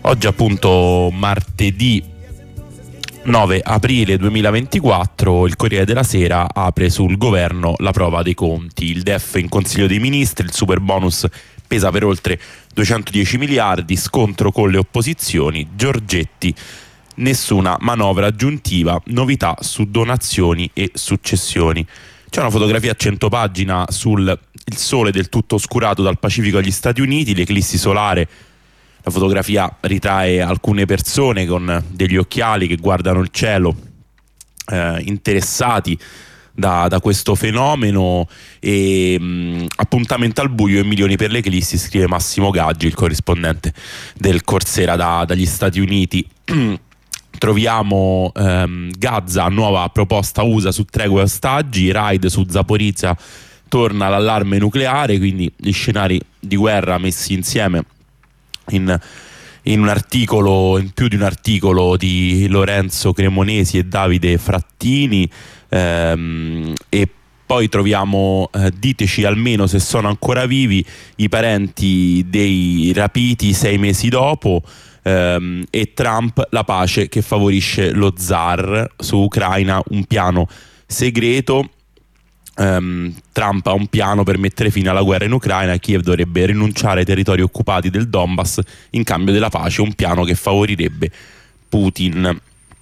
Oggi appunto martedì 9 aprile 2024 il Corriere della Sera apre sul governo la prova dei conti. Il DEF in Consiglio dei Ministri, il super bonus pesa per oltre 210 miliardi, scontro con le opposizioni, Giorgetti, nessuna manovra aggiuntiva, novità su donazioni e successioni. C'è una fotografia a 100 pagine sul il sole del tutto oscurato dal Pacifico agli Stati Uniti, l'eclissi solare. La fotografia ritrae alcune persone con degli occhiali che guardano il cielo, interessati da questo fenomeno, e appuntamento al buio e milioni per l'eclissi, scrive Massimo Gaggi, il corrispondente del Corsera dagli Stati Uniti. Troviamo Gaza, nuova proposta USA su tregua e ostaggi, raid su Zaporizhzhia, torna l'allarme nucleare, quindi gli scenari di guerra messi insieme in un articolo, in più di un articolo di Lorenzo Cremonesi e Davide Frattini, e poi troviamo diteci almeno se sono ancora vivi i parenti dei rapiti 6 mesi dopo, e Trump, la pace che favorisce lo zar, su Ucraina un piano segreto. Trump ha un piano per mettere fine alla guerra in Ucraina. Kiev dovrebbe rinunciare ai territori occupati del Donbass in cambio della pace, un piano che favorirebbe Putin.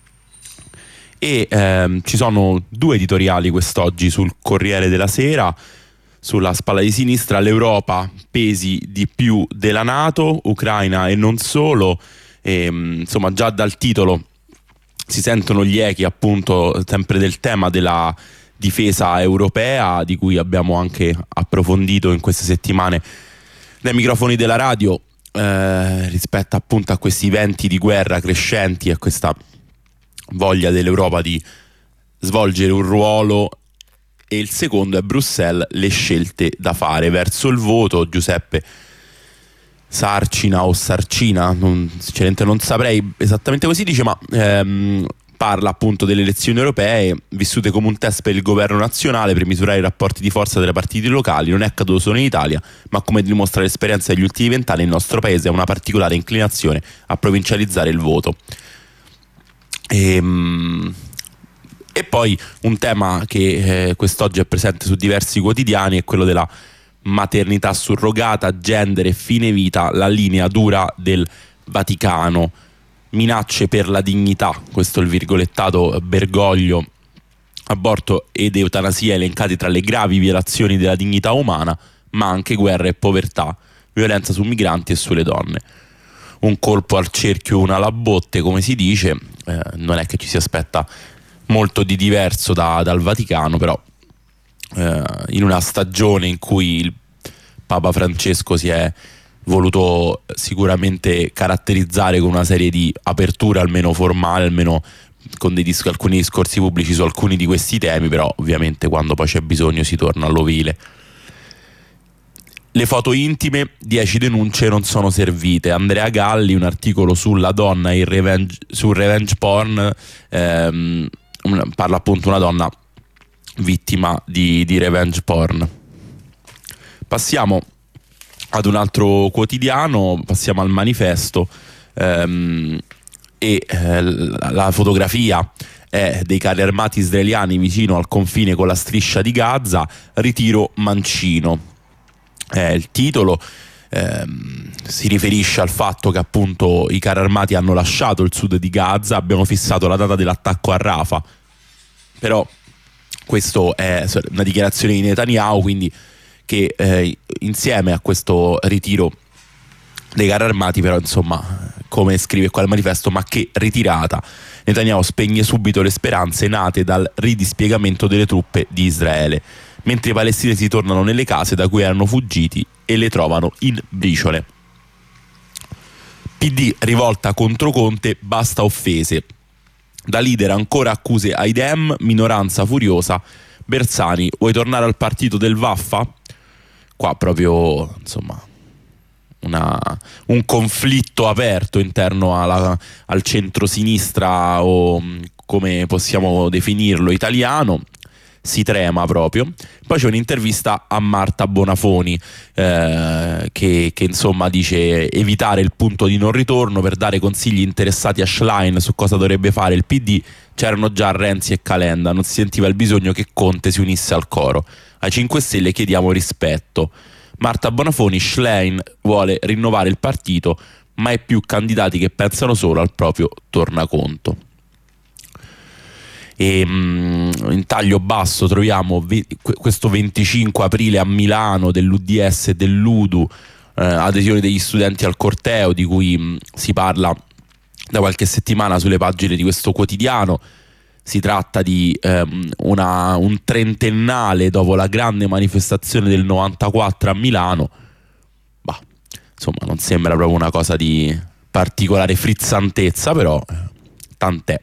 E ci sono due editoriali quest'oggi sul Corriere della Sera. Sulla spalla di sinistra, l'Europa pesi di più della NATO, Ucraina e non solo. Insomma, già dal titolo si sentono gli echi, appunto, sempre del tema della difesa europea, di cui abbiamo anche approfondito in queste settimane dai microfoni della radio, rispetto appunto a questi venti di guerra crescenti e a questa voglia dell'Europa di svolgere un ruolo. E il secondo è Bruxelles, le scelte da fare verso il voto. Giuseppe Sarcina o Sarcina, non saprei esattamente come si dice, ma parla appunto delle elezioni europee vissute come un test per il governo nazionale per misurare i rapporti di forza delle partiti locali. Non è accaduto solo in Italia, ma come dimostra l'esperienza degli ultimi 20 anni, il nostro paese ha una particolare inclinazione a provincializzare il voto. E poi un tema che quest'oggi è presente su diversi quotidiani è quello della maternità surrogata, gender e fine vita, la linea dura del Vaticano. Minacce per la dignità, questo è il virgolettato Bergoglio, aborto ed eutanasia elencati tra le gravi violazioni della dignità umana, ma anche guerra e povertà, violenza su migranti e sulle donne. Un colpo al cerchio, una alla botte, come si dice. Non è che ci si aspetta molto di diverso dal Vaticano, però in una stagione in cui il Papa Francesco si è voluto sicuramente caratterizzare con una serie di aperture almeno formali, almeno con alcuni discorsi pubblici su alcuni di questi temi, però ovviamente quando poi c'è bisogno si torna all'ovile. Le foto intime, 10 denunce non sono servite. Andrea Galli, un articolo sulla donna e sul revenge porn, parla appunto una donna vittima di revenge porn. Passiamo ad un altro quotidiano, passiamo al Manifesto, e la fotografia è dei carri armati israeliani vicino al confine con la striscia di Gaza, ritiro mancino. Il titolo si riferisce al fatto che appunto i carri armati hanno lasciato il sud di Gaza, abbiamo fissato la data dell'attacco a Rafah, però questo è una dichiarazione di Netanyahu, quindi che insieme a questo ritiro dei carri armati, però insomma, come scrive qua il Manifesto, ma che ritirata. Netanyahu spegne subito le speranze nate dal ridispiegamento delle truppe di Israele, mentre i palestinesi tornano nelle case da cui erano fuggiti e le trovano in briciole. PD rivolta contro Conte, basta offese. Da leader ancora accuse ai Dem, minoranza furiosa. Bersani, vuoi tornare al partito del Vaffa? Qua proprio, insomma, un conflitto aperto interno al centro-sinistra, o come possiamo definirlo, italiano. trema proprio. Poi c'è un'intervista a Marta Bonafoni che insomma dice evitare il punto di non ritorno per dare consigli interessati a Schlein su cosa dovrebbe fare il PD. C'erano già Renzi e Calenda, non si sentiva il bisogno che Conte si unisse al coro. Ai 5 Stelle chiediamo rispetto. Marta Bonafoni: Schlein vuole rinnovare il partito, ma è più candidati che pensano solo al proprio tornaconto. E in taglio basso troviamo questo 25 aprile a Milano dell'UDS e dell'UDU, adesione degli studenti al corteo, di cui si parla da qualche settimana sulle pagine di questo quotidiano. Si tratta di un trentennale dopo la grande manifestazione del 94 a Milano. Bah, insomma, non sembra proprio una cosa di particolare frizzantezza, però tant'è.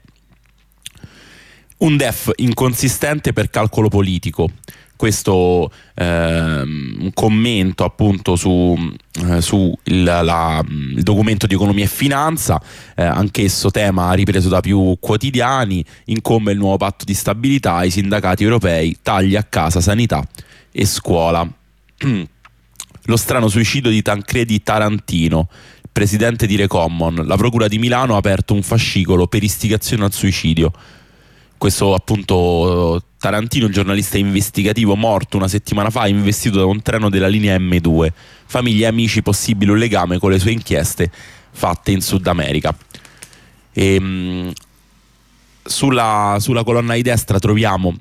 Un DEF inconsistente per calcolo politico. Questo un commento appunto su il documento di economia e finanza, anch'esso tema ripreso da più quotidiani. Incombe il nuovo patto di stabilità, i sindacati europei, tagli a casa, sanità e scuola. Lo strano suicidio di Tancredi Tarantino, presidente di Recommon. La procura di Milano ha aperto un fascicolo per istigazione al suicidio. Questo appunto Tarantino, il giornalista investigativo morto una settimana fa, investito da un treno della linea M2. Famiglie e amici, possibile un legame con le sue inchieste fatte in Sud America. Sulla colonna di destra troviamo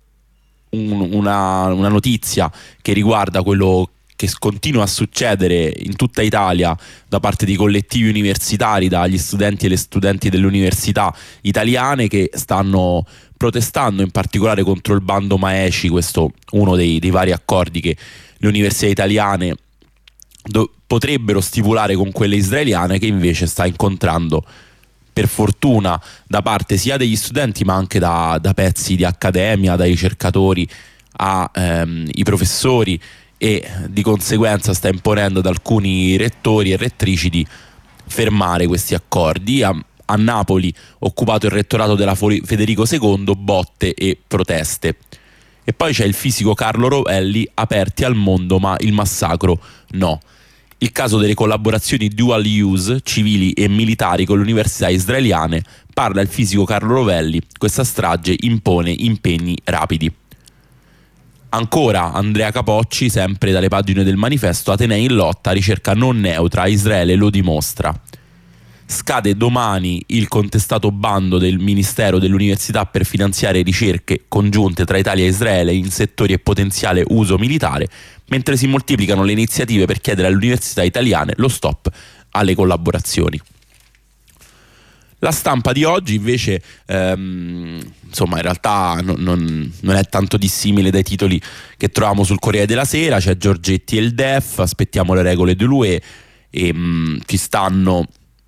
una notizia che riguarda quello che continua a succedere in tutta Italia da parte di collettivi universitari, dagli studenti e le studenti delle università italiane che stanno protestando in particolare contro il bando Maeci, questo uno dei vari accordi che le università italiane potrebbero stipulare con quelle israeliane, che invece sta incontrando, per fortuna, da parte sia degli studenti ma anche da pezzi di accademia, dai ricercatori ai professori, e di conseguenza sta imponendo ad alcuni rettori e rettrici di fermare questi accordi. A Napoli, occupato il rettorato della Federico II, botte e proteste. E poi c'è il fisico Carlo Rovelli: aperti al mondo ma il massacro no. Il caso delle collaborazioni dual use civili e militari con le università israeliane. Parla il fisico Carlo Rovelli: questa strage impone impegni rapidi. Ancora Andrea Capocci, sempre dalle pagine del Manifesto: Atenei in lotta, ricerca non neutra, Israele lo dimostra. Scade domani il contestato bando del Ministero dell'Università per finanziare ricerche congiunte tra Italia e Israele in settori a potenziale uso militare, mentre si moltiplicano le iniziative per chiedere alle università italiane lo stop alle collaborazioni. La Stampa di oggi invece, insomma, in realtà non è tanto dissimile dai titoli che troviamo sul Corriere della Sera. C'è Giorgetti e il DEF, aspettiamo le regole dell'UE, e ci stanno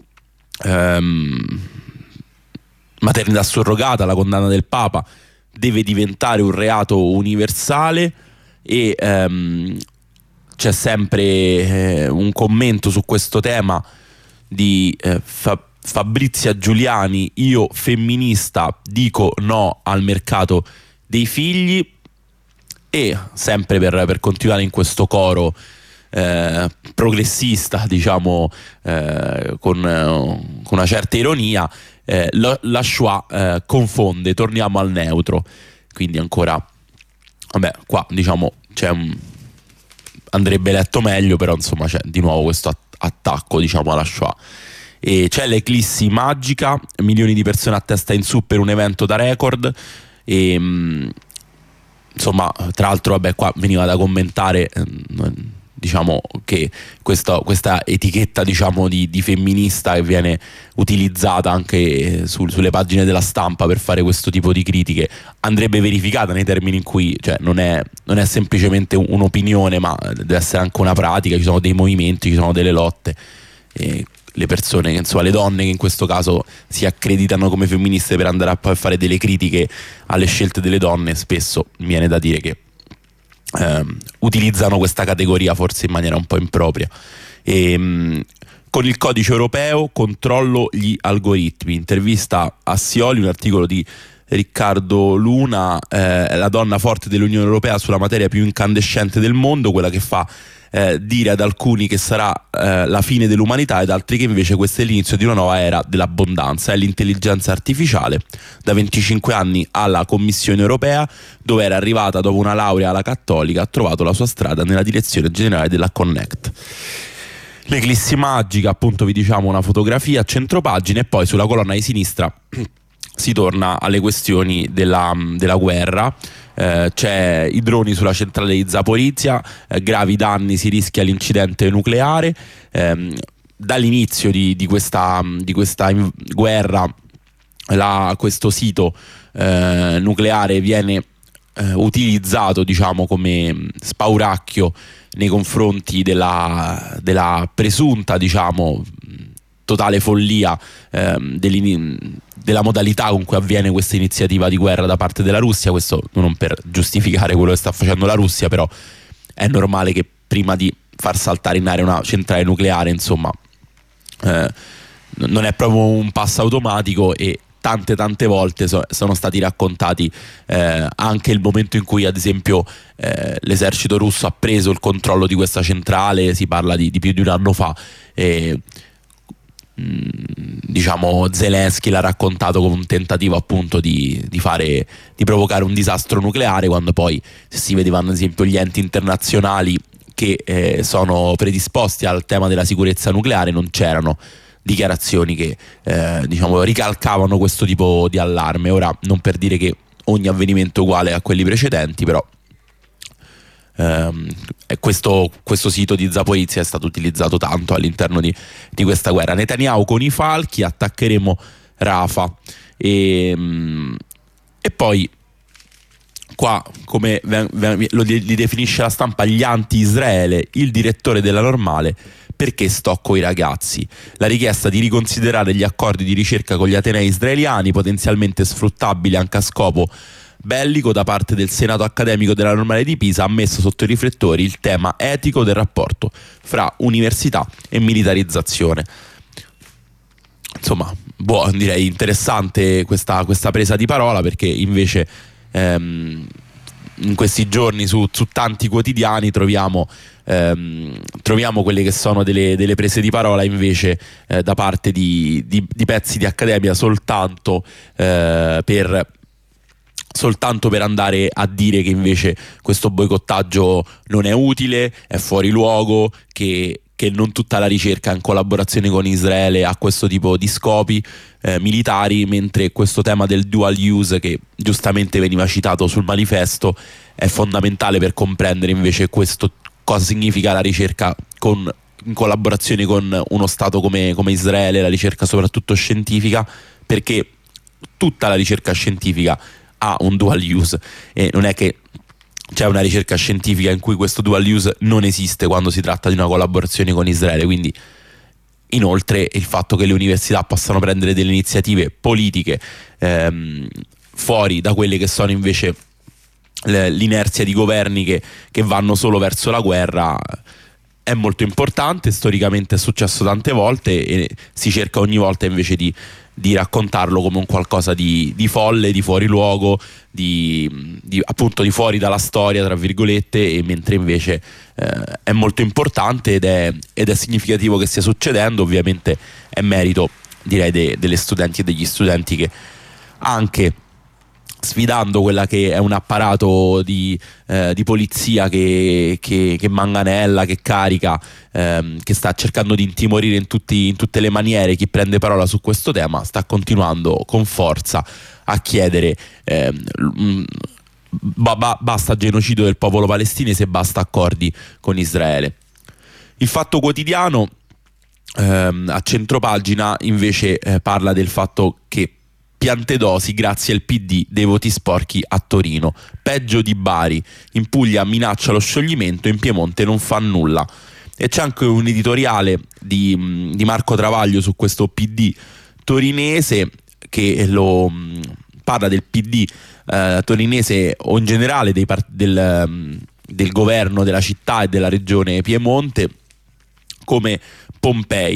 maternità surrogata, la condanna del Papa deve diventare un reato universale, e c'è sempre un commento su questo tema di Fabrizia Giuliani: io femminista dico no al mercato dei figli. E sempre per continuare in questo coro progressista, diciamo, con una certa ironia, la Shoah confonde, torniamo al neutro. Quindi ancora, vabbè, qua diciamo andrebbe letto meglio, però insomma c'è di nuovo questo attacco, diciamo, alla Shoah. E c'è l'eclissi magica, milioni di persone a testa in su per un evento da record. E insomma, tra l'altro, vabbè, qua veniva da commentare, diciamo, che questa etichetta, diciamo, di femminista che viene utilizzata anche sulle pagine della Stampa per fare questo tipo di critiche andrebbe verificata nei termini in cui, cioè, non è semplicemente un'opinione, ma deve essere anche una pratica. Ci sono dei movimenti, ci sono delle lotte, e le persone, insomma, le donne che in questo caso si accreditano come femministe per andare a fare delle critiche alle scelte delle donne, spesso mi viene da dire che utilizzano questa categoria forse in maniera un po' impropria. Con il codice europeo controllo gli algoritmi, intervista a Scioli, un articolo di Riccardo Luna, è la donna forte dell'Unione Europea sulla materia più incandescente del mondo, quella che fa dire ad alcuni che sarà la fine dell'umanità, ed altri che invece questo è l'inizio di una nuova era dell'abbondanza. È l'intelligenza artificiale. Da 25 anni alla Commissione Europea, dove era arrivata dopo una laurea alla Cattolica, ha trovato la sua strada nella direzione generale della Connect. L'eclissi magica, appunto, vi diciamo, una fotografia a centropagina, e poi sulla colonna di sinistra si torna alle questioni della guerra. C'è i droni sulla centrale di Zaporizhzhia, gravi danni, si rischia l'incidente nucleare. Dall'inizio di questa guerra questo sito nucleare viene utilizzato, diciamo, come spauracchio nei confronti della presunta, diciamo, totale follia della modalità con cui avviene questa iniziativa di guerra da parte della Russia. Questo non per giustificare quello che sta facendo la Russia, però è normale che prima di far saltare in aria una centrale nucleare, insomma, non è proprio un passo automatico, e tante volte sono stati raccontati anche il momento in cui, ad esempio, l'esercito russo ha preso il controllo di questa centrale. Si parla di più di un anno fa, e diciamo Zelensky l'ha raccontato come un tentativo, appunto, di provocare un disastro nucleare, quando poi si vedevano, ad esempio, gli enti internazionali che sono predisposti al tema della sicurezza nucleare, non c'erano dichiarazioni che diciamo ricalcavano questo tipo di allarme. Ora, non per dire che ogni avvenimento è uguale a quelli precedenti, però questo sito di Zaporizhzhia è stato utilizzato tanto all'interno di questa guerra. Netanyahu con i falchi: attaccheremo Rafah. E poi qua, come li definisce la stampa, gli anti-Israele, il direttore della Normale: perché sto coi ragazzi? La richiesta di riconsiderare gli accordi di ricerca con gli atenei israeliani, potenzialmente sfruttabili anche a scopo bellico, da parte del Senato accademico della Normale di Pisa, ha messo sotto i riflettori il tema etico del rapporto fra università e militarizzazione. Insomma, direi interessante questa presa di parola, perché invece in questi giorni su tanti quotidiani troviamo quelle che sono delle prese di parola invece da parte di pezzi di accademia soltanto per andare a dire che invece questo boicottaggio non è utile, è fuori luogo, che non tutta la ricerca in collaborazione con Israele ha questo tipo di scopi militari, mentre questo tema del dual use, che giustamente veniva citato sul manifesto, è fondamentale per comprendere invece cosa significa la ricerca in collaborazione con uno Stato come Israele, la ricerca soprattutto scientifica, perché tutta la ricerca scientifica ha un dual use, e non è che c'è una ricerca scientifica in cui questo dual use non esiste quando si tratta di una collaborazione con Israele. Quindi, inoltre, il fatto che le università possano prendere delle iniziative politiche fuori da quelle che sono invece l'inerzia di governi che vanno solo verso la guerra è molto importante. Storicamente è successo tante volte, e si cerca ogni volta invece di raccontarlo come un qualcosa di folle, di fuori luogo, appunto di fuori dalla storia, tra virgolette, e mentre invece è molto importante ed è significativo che stia succedendo. Ovviamente è merito, direi, delle studenti e degli studenti, che anche sfidando quella che è un apparato di polizia che manganella, che carica, che sta cercando di intimorire in tutte le maniere chi prende parola su questo tema, sta continuando con forza a chiedere basta genocidio del popolo palestinese, basta accordi con Israele. Il Fatto Quotidiano a centropagina invece parla del fatto che Piantedosi grazie al PD dei voti sporchi a Torino, peggio di Bari, in Puglia minaccia lo scioglimento, in Piemonte non fa nulla. E c'è anche un editoriale di Marco Travaglio su questo PD torinese, che parla del PD torinese, o in generale del governo della città e della regione Piemonte, come Pompei.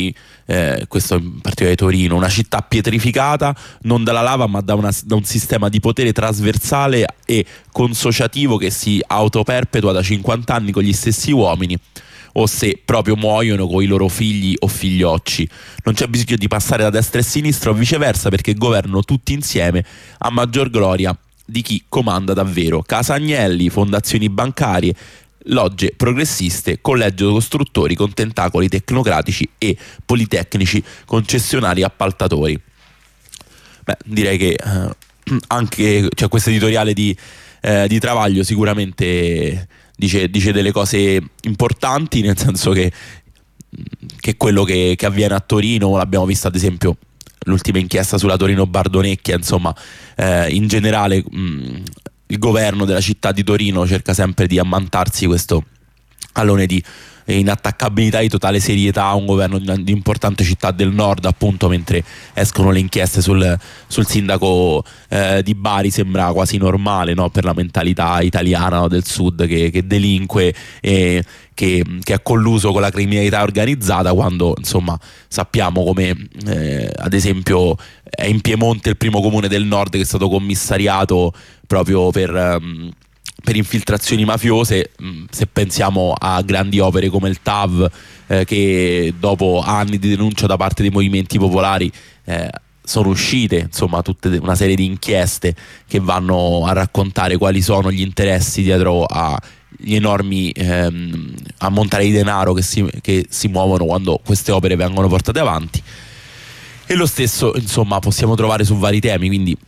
questo in particolare Torino, una città pietrificata non dalla lava ma da un sistema di potere trasversale e consociativo che si autoperpetua da 50 anni con gli stessi uomini, o se proprio muoiono con i loro figli o figliocci. Non c'è bisogno di passare da destra e sinistra o viceversa, perché governano tutti insieme a maggior gloria di chi comanda davvero. Casa Agnelli, fondazioni bancarie, logge progressiste, collegio costruttori con tentacoli tecnocratici e politecnici concessionari appaltatori. Beh, direi che anche questo editoriale di Travaglio sicuramente dice delle cose importanti, nel senso che quello che avviene a Torino, l'abbiamo visto ad esempio l'ultima inchiesta sulla Torino-Bardonecchia, insomma, in generale il governo della città di Torino cerca sempre di ammantarsi questo alone di inattaccabilità, di totale serietà a un governo di importante città del nord, appunto, mentre escono le inchieste sul sindaco di Bari. Sembra quasi normale, no? Per la mentalità italiana, no? Del sud che delinque e che è colluso con la criminalità organizzata, quando insomma sappiamo come ad esempio è in Piemonte il primo comune del nord che è stato commissariato proprio per infiltrazioni mafiose. Se pensiamo a grandi opere come il TAV, che dopo anni di denuncia da parte dei movimenti popolari sono uscite, insomma, tutta una serie di inchieste che vanno a raccontare quali sono gli interessi dietro agli enormi ammontari di denaro che si muovono quando queste opere vengono portate avanti. E lo stesso, insomma, possiamo trovare su vari temi, quindi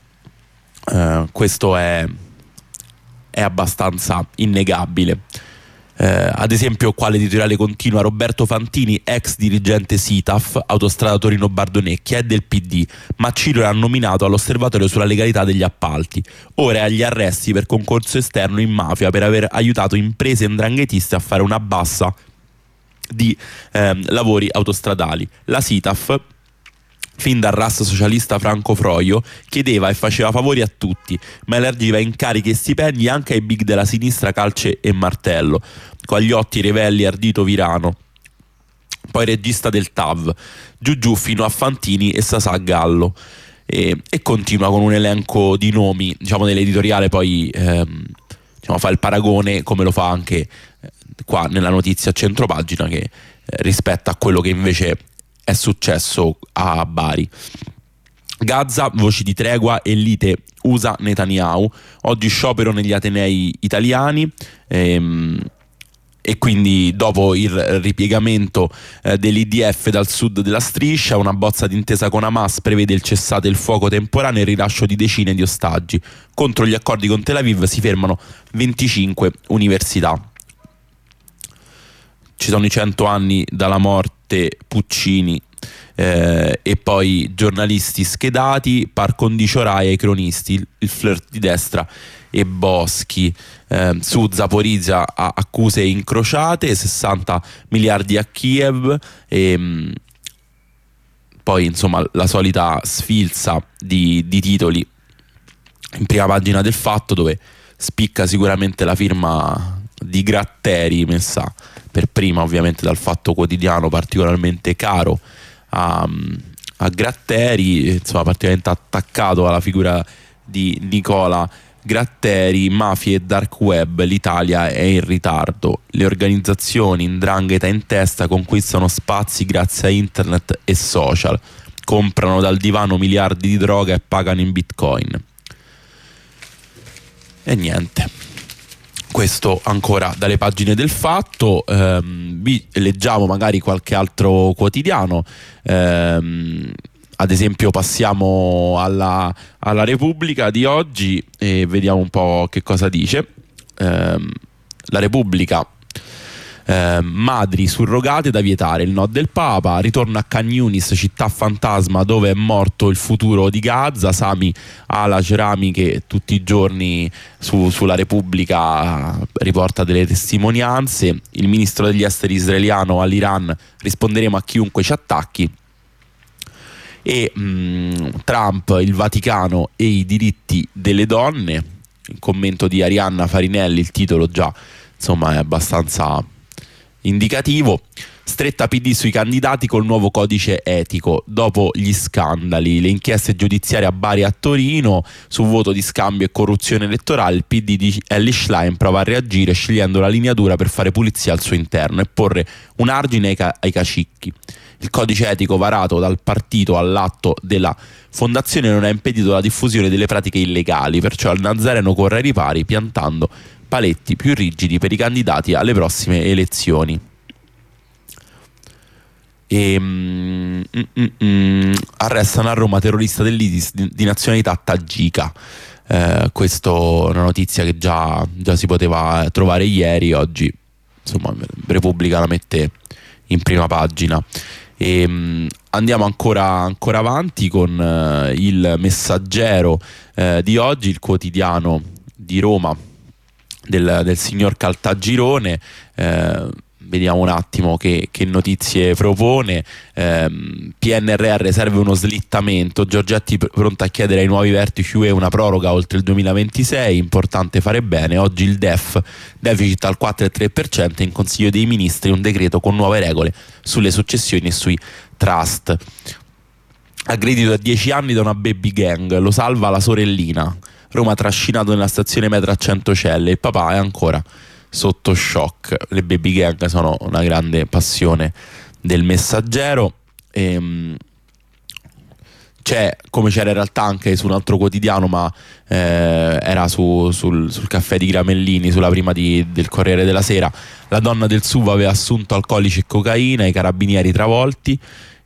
questo è abbastanza innegabile. Ad esempio, qua l'editoriale continua: Roberto Fantini, ex dirigente SITAF, Autostrada Torino-Bardonecchia, è del PD, ma Ciro l'ha nominato all'osservatorio sulla legalità degli appalti. Ora è agli arresti per concorso esterno in mafia per aver aiutato imprese 'ndranghetiste a fare una bassa di lavori autostradali. La SITAF, fin dal RAS socialista Franco Froio, chiedeva e faceva favori a tutti, ma elargiva incarichi e stipendi anche ai big della sinistra Calce e Martello, Quagliotti, Revelli, Ardito, Virano, poi regista del TAV, giù fino a Fantini e Sasà Gallo, e continua con un elenco di nomi, diciamo, nell'editoriale. Poi fa il paragone, come lo fa anche qua nella notizia a centropagina, che rispetto a quello che invece è successo a Bari. Gaza, voci di tregua e lite USA-Netanyahu, oggi sciopero negli atenei italiani, e quindi dopo il ripiegamento dell'IDF dal sud della striscia, una bozza d'intesa con Hamas prevede il cessate il fuoco temporaneo e il rilascio di decine di ostaggi. Contro gli accordi con Tel Aviv si fermano 25 università. Ci sono i 100 anni dalla morte Puccini, e poi giornalisti schedati, par condicio Rai ai cronisti, il flirt di destra e Boschi. Su Zaporizia accuse incrociate, 60 miliardi a Kiev, e poi insomma la solita sfilza di titoli in prima pagina del Fatto, dove spicca sicuramente la firma di Gratteri, messa per prima ovviamente dal Fatto Quotidiano, particolarmente caro a Gratteri, insomma particolarmente attaccato alla figura di Nicola Gratteri. Mafie e dark web, l'Italia è in ritardo, le organizzazioni 'ndrangheta in testa conquistano spazi grazie a internet e social, comprano dal divano miliardi di droga e pagano in bitcoin. E niente, questo ancora dalle pagine del Fatto. Vi leggiamo magari qualche altro quotidiano, ad esempio passiamo alla Repubblica di oggi e vediamo un po' che cosa dice. La Repubblica: madri surrogate da vietare, il no del Papa, ritorno a Khan Yunis, città fantasma dove è morto il futuro di Gaza. Sami Al-Ajrami, che tutti i giorni sulla Repubblica riporta delle testimonianze. Il ministro degli esteri israeliano all'Iran: risponderemo a chiunque ci attacchi. E Trump, il Vaticano e i diritti delle donne, il commento di Arianna Farinelli. Il titolo già insomma è abbastanza indicativo. Stretta PD sui candidati col nuovo codice etico. Dopo gli scandali, le inchieste giudiziarie a Bari e a Torino su voto di scambio e corruzione elettorale, il PD di Elly Schlein prova a reagire scegliendo la linea dura per fare pulizia al suo interno e porre un argine ai cacicchi. Il codice etico varato dal partito all'atto della fondazione non ha impedito la diffusione delle pratiche illegali, perciò il Nazareno corre ai ripari piantando paletti più rigidi per i candidati alle prossime elezioni. Arrestano a Roma terrorista dell'ISIS di nazionalità tagika. Questa è una notizia che già si poteva trovare ieri. Oggi insomma Repubblica la mette in prima pagina. Andiamo ancora avanti con il Messaggero di oggi, il quotidiano di Roma del signor Caltagirone. Vediamo un attimo che notizie propone. PNRR serve uno slittamento. Giorgetti pronta a chiedere ai nuovi vertici UE una proroga oltre il 2026. Importante fare bene. Oggi il DEF, deficit al 4,3%. In Consiglio dei Ministri un decreto con nuove regole sulle successioni e sui trust. Aggredito a 10 anni da una baby gang, lo salva la sorellina. Roma trascinato nella stazione metro a Centocelle. Il papà è ancora sotto shock. Le baby gang sono una grande passione del Messaggero. C'è, come c'era in realtà anche su un altro quotidiano, ma era sul caffè di Gramellini, sulla prima del Corriere della Sera, la donna del SUV aveva assunto alcolici e cocaina, i carabinieri travolti.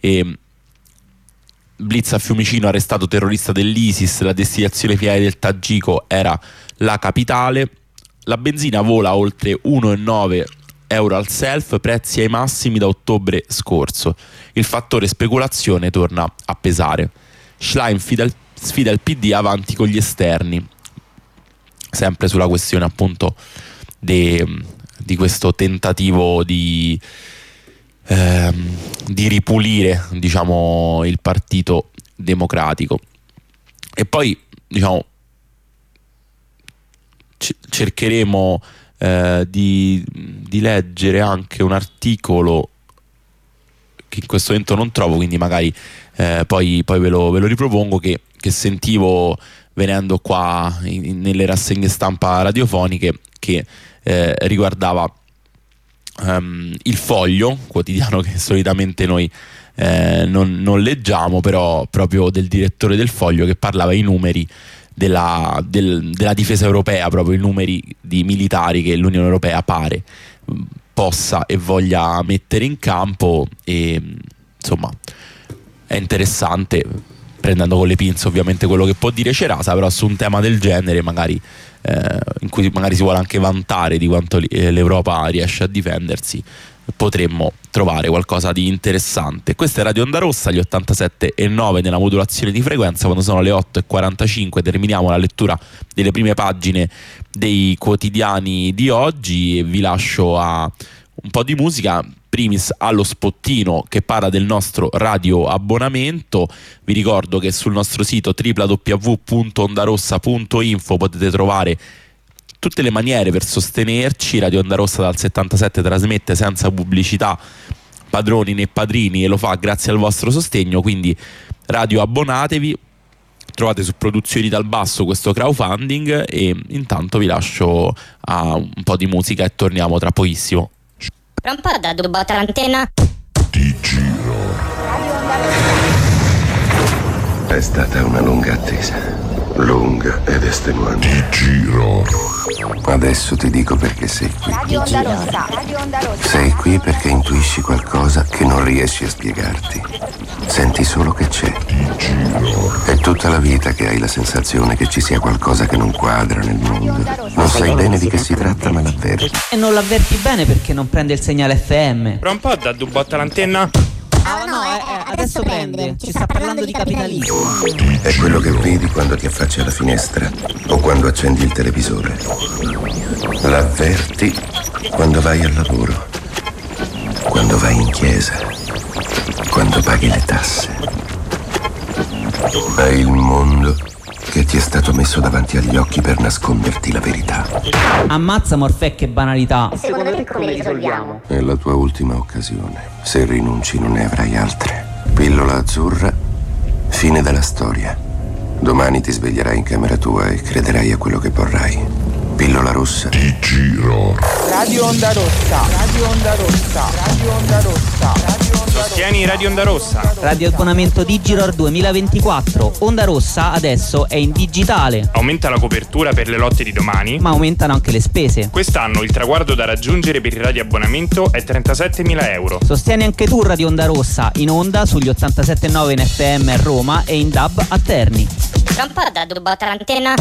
Blitz a Fiumicino, arrestato terrorista dell'ISIS, la destinazione finale del Tagiko era la capitale. La benzina vola oltre 1,9 euro al self, prezzi ai massimi da ottobre scorso. Il fattore speculazione torna a pesare. Schlein sfida il PD avanti con gli esterni, sempre sulla questione appunto di questo tentativo di ripulire, diciamo, il Partito Democratico. E poi, diciamo, cercheremo di leggere anche un articolo che in questo momento non trovo, quindi magari poi ve lo ripropongo, che sentivo venendo qua nelle rassegne stampa radiofoniche, che riguardava Il Foglio, quotidiano che solitamente noi non leggiamo, però proprio del direttore del Foglio, che parlava i numeri della difesa europea, proprio i numeri di militari che l'Unione Europea pare possa e voglia mettere in campo. E insomma è interessante, prendendo con le pinze ovviamente quello che può dire Cerasa, però su un tema del genere magari in cui magari si vuole anche vantare di quanto l'Europa riesce a difendersi, potremmo trovare qualcosa di interessante. Questa è Radio Onda Rossa, gli 87,9 nella modulazione di frequenza. Quando sono le 8:45 terminiamo la lettura delle prime pagine dei quotidiani di oggi e vi lascio a un po' di musica, primis allo spottino che parla del nostro radio abbonamento. Vi ricordo che sul nostro sito www.ondarossa.info potete trovare tutte le maniere per sostenerci. Radio Onda Rossa dal 77 trasmette senza pubblicità, padroni né padrini, e lo fa grazie al vostro sostegno, quindi radio abbonatevi. Trovate su Produzioni dal Basso questo crowdfunding e intanto vi lascio a un po' di musica e torniamo tra pochissimo. Tra un po' da Dubota l'antenna. Ti giro. È stata una lunga attesa. Lunga ed estenuante. Ti giro. Adesso ti dico perché sei qui. Radio Onda Rossa. Radio Onda Rossa. Sei qui perché intuisci qualcosa che non riesci a spiegarti. Senti solo che c'è. Ti giro. È tutta la vita che hai la sensazione che ci sia qualcosa che non quadra nel mondo. Non sai bene di che si tratta, ma l'avverti. E non l'avverti bene perché non prende il segnale FM. Tra un po' da Dubotta l'antenna. Ah no, adesso prende. Ci sta parlando di capitalismo. È quello che vedi quando ti affacci alla finestra o quando accendi il televisore. L'avverti quando vai al lavoro, quando vai in chiesa, quando paghi le tasse. È il mondo che ti è stato messo passo davanti agli occhi per nasconderti la verità. Ammazza Morfè, che banalità. Secondo te come li risolviamo? È la tua ultima occasione. Se rinunci non ne avrai altre. Pillola azzurra, fine della storia. Domani ti sveglierai in camera tua e crederai a quello che vorrai. Pillola rossa. Radio Onda Rossa, Radio Onda Rossa, Radio Onda Rossa, Radio Onda Sostieni Radio Onda Rossa. Radioabbonamento Digiror 2024. Onda Rossa adesso è in digitale, Aumenta la copertura per le lotte di domani. ma aumentano anche le spese. Quest'anno il traguardo da raggiungere per il radioabbonamento è 37.000 euro. Sostieni anche tu Radio Onda Rossa, in onda sugli 87.9 in FM a Roma e in DAB a Terni. Tra un po' da dubbo l'antenna.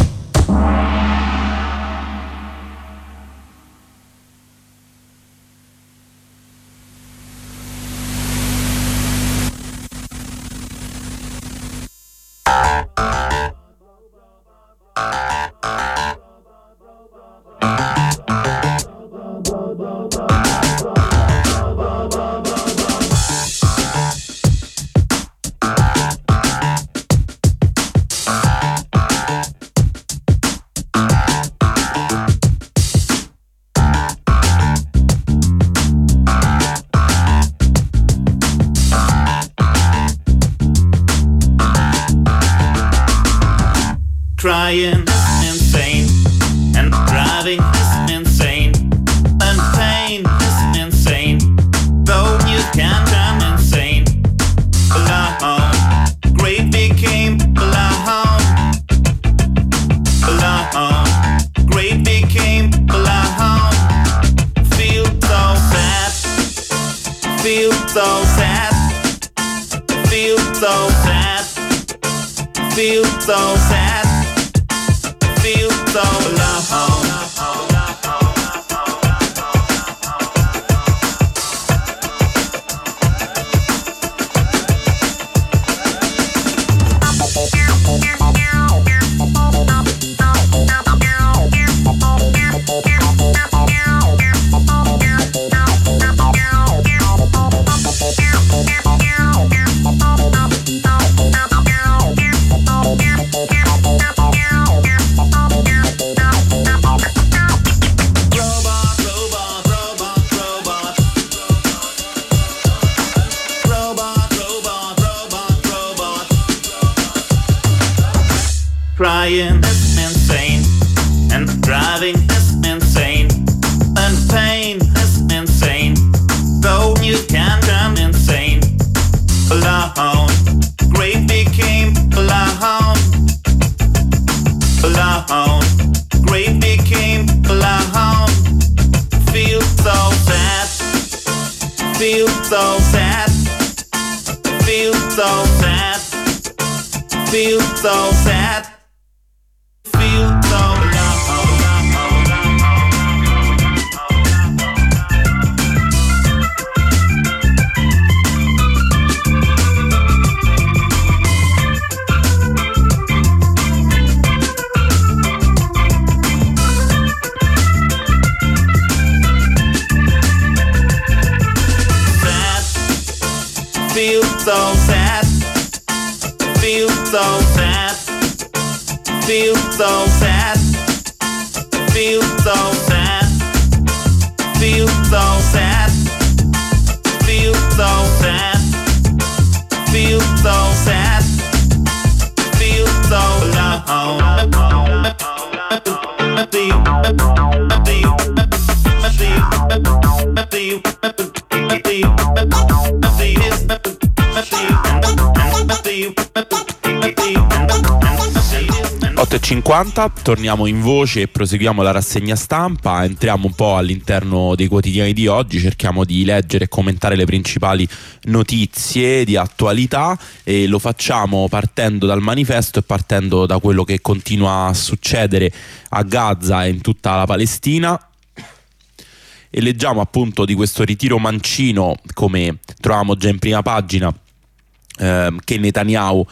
Crying is insane, and driving is insane, and pain is insane, though you can turn insane. Alone, great became alone, alone, great became alone. Feel so sad, feel so sad, feel so sad, feel so sad. Feel so alone. Crying is insane, and driving is insane, and pain is insane, though you can turn insane. Alone, great became alone, alone, great became alone. Feel so sad, feel so sad, feel so sad, feel so sad. Feel so alone. Sad, feel so sad, feel so sad. Feel so sad, feel so sad, feel so sad, feel so sad, feel so sad, feel so alone. e 50, torniamo in voce e proseguiamo la rassegna stampa, entriamo un po' all'interno dei quotidiani di oggi, cerchiamo di leggere e commentare le principali notizie di attualità e lo facciamo partendo dal Manifesto e partendo da quello che continua a succedere a Gaza e in tutta la Palestina. E leggiamo appunto di questo ritiro mancino, come trovavamo già in prima pagina, che Netanyahu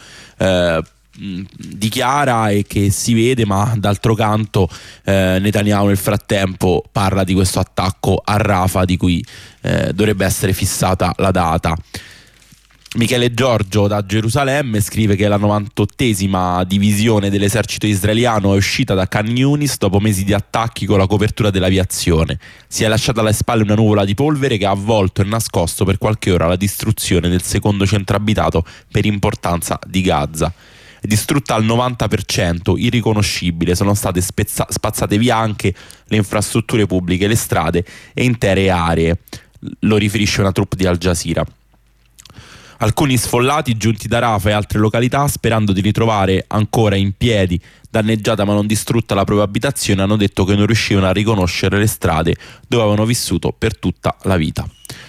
dichiara e che si vede, ma d'altro canto Netanyahu nel frattempo parla di questo attacco a Rafah di cui dovrebbe essere fissata la data. Michele Giorgio da Gerusalemme scrive che la 98esima divisione dell'esercito israeliano è uscita da Khan Yunis dopo mesi di attacchi con la copertura dell'aviazione. Si è lasciata alle spalle una nuvola di polvere che ha avvolto e nascosto per qualche ora la distruzione del secondo centro abitato per importanza di Gaza. È distrutta al 90%, irriconoscibile, sono state spazzate via anche le infrastrutture pubbliche, le strade e intere aree, lo riferisce una troupe di Al Jazeera. Alcuni sfollati giunti da Rafah e altre località, sperando di ritrovare ancora in piedi, danneggiata ma non distrutta la propria abitazione, hanno detto che non riuscivano a riconoscere le strade dove avevano vissuto per tutta la vita.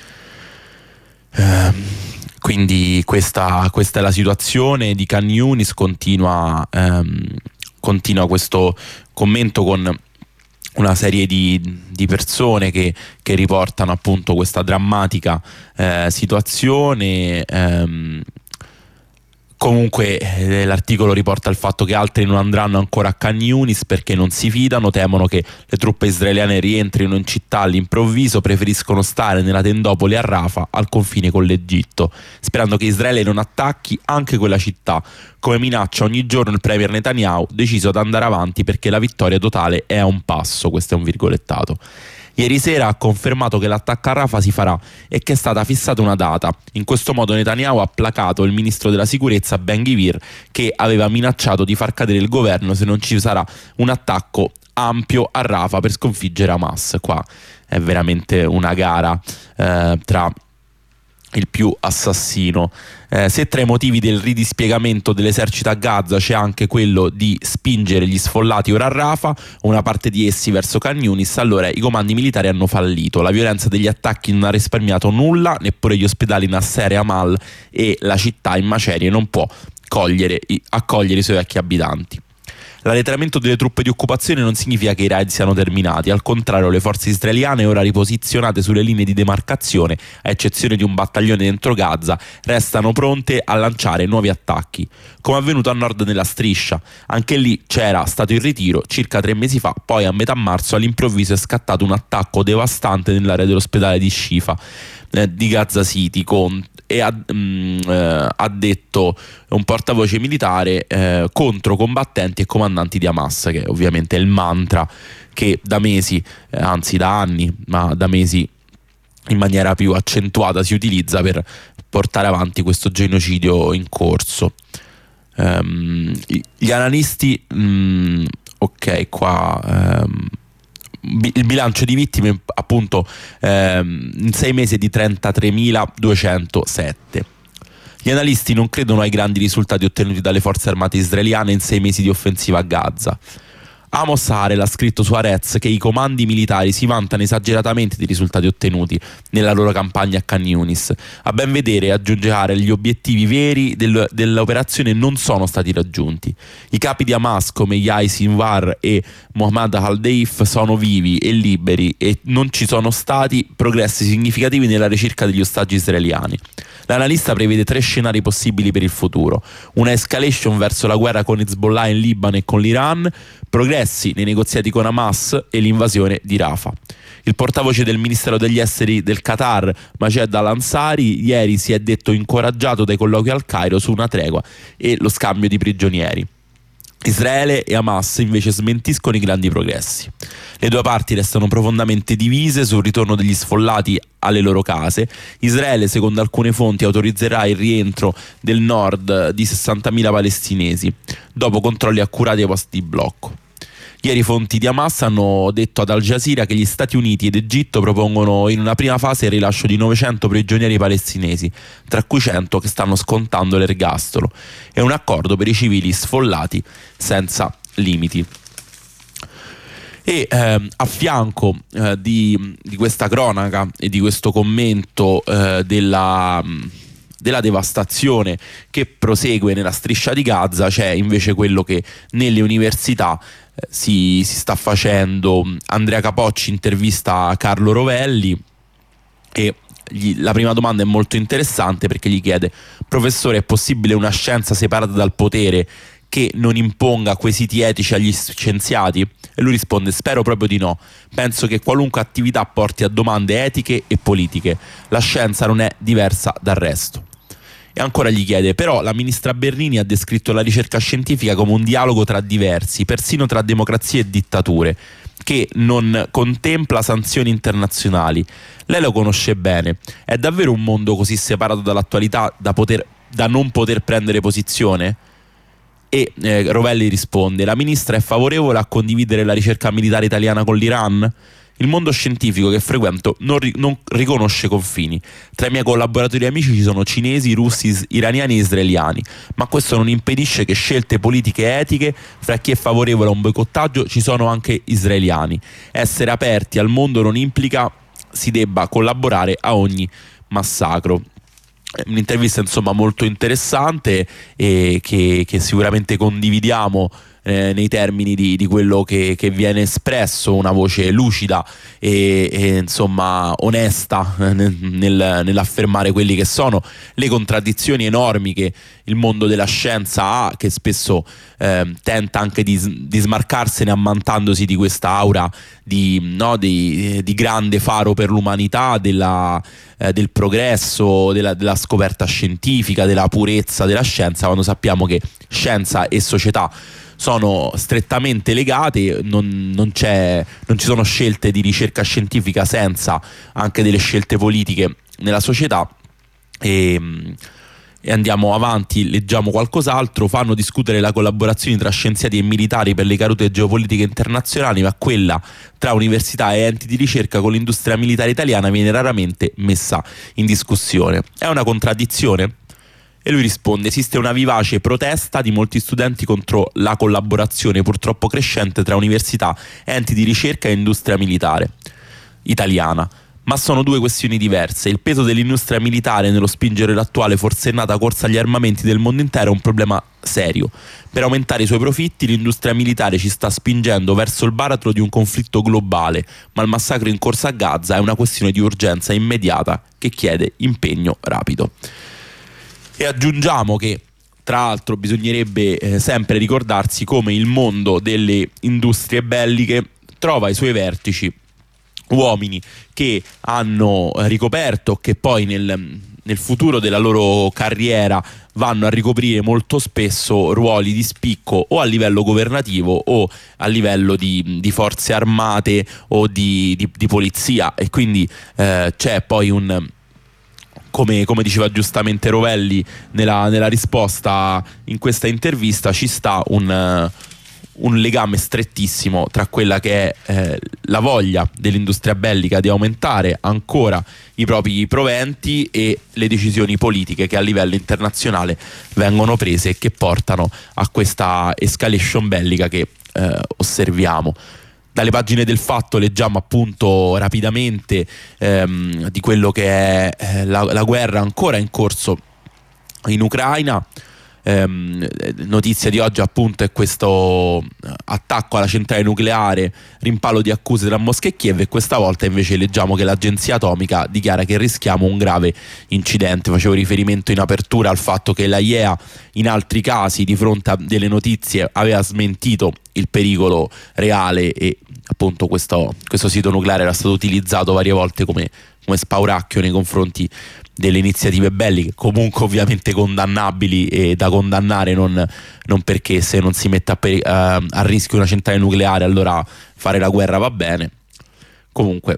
Quindi questa è la situazione di Khan Yunis. Continua questo commento con una serie di persone che riportano appunto questa drammatica situazione. Comunque l'articolo riporta il fatto che altri non andranno ancora a Khan Yunis perché non si fidano, temono che le truppe israeliane rientrino in città all'improvviso, preferiscono stare nella tendopoli a Rafah al confine con l'Egitto, sperando che Israele non attacchi anche quella città, come minaccia ogni giorno il premier Netanyahu, deciso ad andare avanti perché la vittoria totale è a un passo. Questo è un virgolettato. Ieri sera ha confermato che l'attacco a Rafah si farà e che è stata fissata una data. In questo modo Netanyahu ha placato il ministro della sicurezza Ben-Gvir, che aveva minacciato di far cadere il governo se non ci sarà un attacco ampio a Rafah per sconfiggere Hamas. Qua è veramente una gara tra il più assassino. Se tra i motivi del ridispiegamento dell'esercito a Gaza c'è anche quello di spingere gli sfollati ora a Rafah, una parte di essi verso Khan Yunis, allora i comandi militari hanno fallito. La violenza degli attacchi non ha risparmiato nulla, neppure gli ospedali Nasser e Amal, e la città in macerie non può accogliere i suoi vecchi abitanti. L'arretramento delle truppe di occupazione non significa che i raid siano terminati, al contrario le forze israeliane, ora riposizionate sulle linee di demarcazione, a eccezione di un battaglione dentro Gaza, restano pronte a lanciare nuovi attacchi, come avvenuto a nord della striscia. Anche lì c'era stato il ritiro circa 3 mesi fa, poi a metà marzo all'improvviso è scattato un attacco devastante nell'area dell'ospedale di Shifa di Gaza City, ha detto un portavoce militare, contro combattenti e comandanti di Hamas, che ovviamente è il mantra che da mesi, anzi da anni, ma da mesi in maniera più accentuata si utilizza per portare avanti questo genocidio in corso. Gli analisti, ok, qua il bilancio di vittime appunto in 6 mesi è di 33.207. Gli analisti non credono ai grandi risultati ottenuti dalle forze armate israeliane in 6 mesi di offensiva a Gaza. Amos Harel ha scritto su Haaretz che i comandi militari si vantano esageratamente dei risultati ottenuti nella loro campagna a Khan Yunis. A ben vedere, aggiunge Harel, gli obiettivi veri dell'operazione non sono stati raggiunti. I capi di Hamas come Yahya Sinwar e Mohammad al-Deif sono vivi e liberi e non ci sono stati progressi significativi nella ricerca degli ostaggi israeliani. L'analista prevede 3 scenari possibili per il futuro: una escalation verso la guerra con Hezbollah in Libano e con l'Iran, progressi nei negoziati con Hamas e l'invasione di Rafah. Il portavoce del Ministero degli Esteri del Qatar, Majed Al-Ansari, ieri si è detto incoraggiato dai colloqui al Cairo su una tregua e lo scambio di prigionieri. Israele e Hamas invece smentiscono i grandi progressi. Le due parti restano profondamente divise sul ritorno degli sfollati alle loro case. Israele, secondo alcune fonti, autorizzerà il rientro del nord di 60.000 palestinesi dopo controlli accurati ai posti di blocco. Ieri fonti di Hamas hanno detto ad Al Jazeera che gli Stati Uniti ed Egitto propongono in una prima fase il rilascio di 900 prigionieri palestinesi, tra cui 100 che stanno scontando l'ergastolo, e un accordo per i civili sfollati senza limiti. E a fianco di questa cronaca e di questo commento della devastazione che prosegue nella striscia di Gaza, c'è invece quello che nelle università si sta facendo. Andrea Capocci intervista Carlo Rovelli e la prima domanda è molto interessante, perché gli chiede: professore, è possibile una scienza separata dal potere che non imponga quesiti etici agli scienziati? E lui risponde: spero proprio di no, penso che qualunque attività porti a domande etiche e politiche, la scienza non è diversa dal resto. E ancora gli chiede: però la ministra Bernini ha descritto la ricerca scientifica come un dialogo tra diversi, persino tra democrazie e dittature, che non contempla sanzioni internazionali. Lei lo conosce bene. È davvero un mondo così separato dall'attualità da non poter prendere posizione? E Rovelli risponde: la ministra è favorevole a condividere la ricerca militare italiana con l'Iran? Il mondo scientifico che frequento non riconosce confini. Tra i miei collaboratori e amici ci sono cinesi, russi, iraniani e israeliani, ma questo non impedisce che scelte politiche e etiche, fra chi è favorevole a un boicottaggio ci sono anche israeliani. Essere aperti al mondo non implica si debba collaborare a ogni massacro. Un'intervista insomma molto interessante e che sicuramente condividiamo nei termini di quello che viene espresso, una voce lucida e insomma onesta nell'affermare quelli che sono le contraddizioni enormi che il mondo della scienza ha, che spesso tenta anche di smarcarsene ammantandosi di questa aura di grande faro per l'umanità, del progresso, della scoperta scientifica, della purezza della scienza, quando sappiamo che scienza e società sono strettamente legate. Non ci sono scelte di ricerca scientifica senza anche delle scelte politiche nella società. E andiamo avanti, leggiamo qualcos'altro. Fanno discutere la collaborazione tra scienziati e militari per le cadute geopolitiche internazionali, ma quella tra università e enti di ricerca con l'industria militare italiana viene raramente messa in discussione. È una contraddizione? E lui risponde: esiste una vivace protesta di molti studenti contro la collaborazione purtroppo crescente tra università, enti di ricerca e industria militare italiana. Ma sono due questioni diverse. Il peso dell'industria militare nello spingere l'attuale forsennata corsa agli armamenti del mondo intero è un problema serio. Per aumentare i suoi profitti l'industria militare ci sta spingendo verso il baratro di un conflitto globale, ma il massacro in corso a Gaza è una questione di urgenza immediata che chiede impegno rapido. E aggiungiamo che tra l'altro bisognerebbe sempre ricordarsi come il mondo delle industrie belliche trova ai suoi vertici uomini che hanno ricoperto, che poi nel futuro della loro carriera vanno a ricoprire molto spesso ruoli di spicco o a livello governativo o a livello di forze armate o di polizia, e quindi c'è poi come diceva giustamente Rovelli nella risposta in questa intervista, ci sta un legame strettissimo tra quella che è la voglia dell'industria bellica di aumentare ancora i propri proventi e le decisioni politiche che a livello internazionale vengono prese e che portano a questa escalation bellica che osserviamo. Dalle pagine del Fatto leggiamo appunto rapidamente di quello che è la guerra ancora in corso in Ucraina. Notizia di oggi appunto è questo attacco alla centrale nucleare, rimpallo di accuse tra Mosca e Kiev, e questa volta invece leggiamo che l'agenzia atomica dichiara che rischiamo un grave incidente. Facevo riferimento in apertura al fatto che l'AIEA in altri casi di fronte a delle notizie aveva smentito il pericolo reale e appunto questo sito nucleare era stato utilizzato varie volte come spauracchio nei confronti delle iniziative belliche, comunque ovviamente condannabili e da condannare, non perché se non si mette a rischio una centrale nucleare allora fare la guerra va bene. Comunque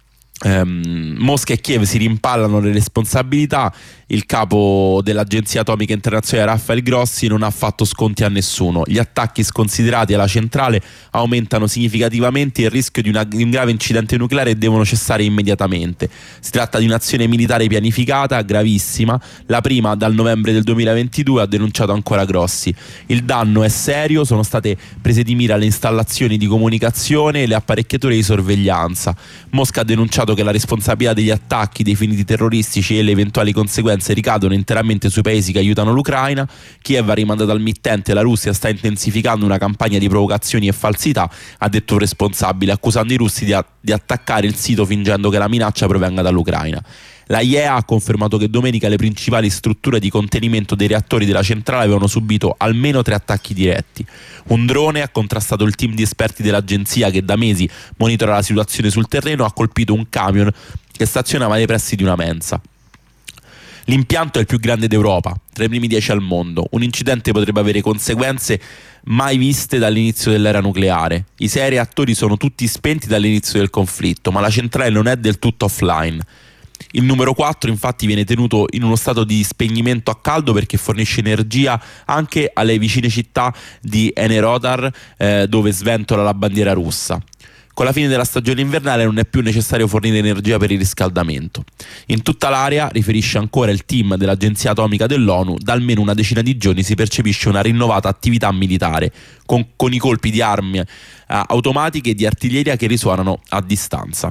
Mosca e Kiev si rimpallano le responsabilità. Il capo dell'Agenzia Atomica Internazionale Rafael Grossi non ha fatto sconti a nessuno. Gli attacchi sconsiderati alla centrale aumentano significativamente il rischio di un grave incidente nucleare e devono cessare immediatamente. Si tratta di un'azione militare pianificata, gravissima, la prima dal novembre del 2022, ha denunciato ancora Grossi. Il danno è serio, sono state prese di mira le installazioni di comunicazione e le apparecchiature di sorveglianza. Mosca ha denunciato che la responsabilità degli attacchi definiti terroristici e le eventuali conseguenze ricadono interamente sui paesi che aiutano l'Ucraina. Kiev ha rimandato al mittente: la Russia sta intensificando una campagna di provocazioni e falsità, ha detto un responsabile, accusando i russi di attaccare il sito fingendo che la minaccia provenga dall'Ucraina. La IEA ha confermato che domenica le principali strutture di contenimento dei reattori della centrale avevano subito almeno 3 attacchi diretti. Un drone ha contrastato il team di esperti dell'agenzia che da mesi monitora la situazione sul terreno, ha colpito un camion che stazionava nei pressi di una mensa. L'impianto è il più grande d'Europa, tra i primi 10 al mondo. Un incidente potrebbe avere conseguenze mai viste dall'inizio dell'era nucleare. I 6 reattori sono tutti spenti dall'inizio del conflitto, ma la centrale non è del tutto offline. Il numero 4 infatti viene tenuto in uno stato di spegnimento a caldo perché fornisce energia anche alle vicine città di Enerhodar, dove sventola la bandiera russa. Con la fine della stagione invernale non è più necessario fornire energia per il riscaldamento. In tutta l'area, riferisce ancora il team dell'Agenzia Atomica dell'ONU, da almeno una decina di giorni si percepisce una rinnovata attività militare, con i colpi di armi automatiche e di artiglieria che risuonano a distanza.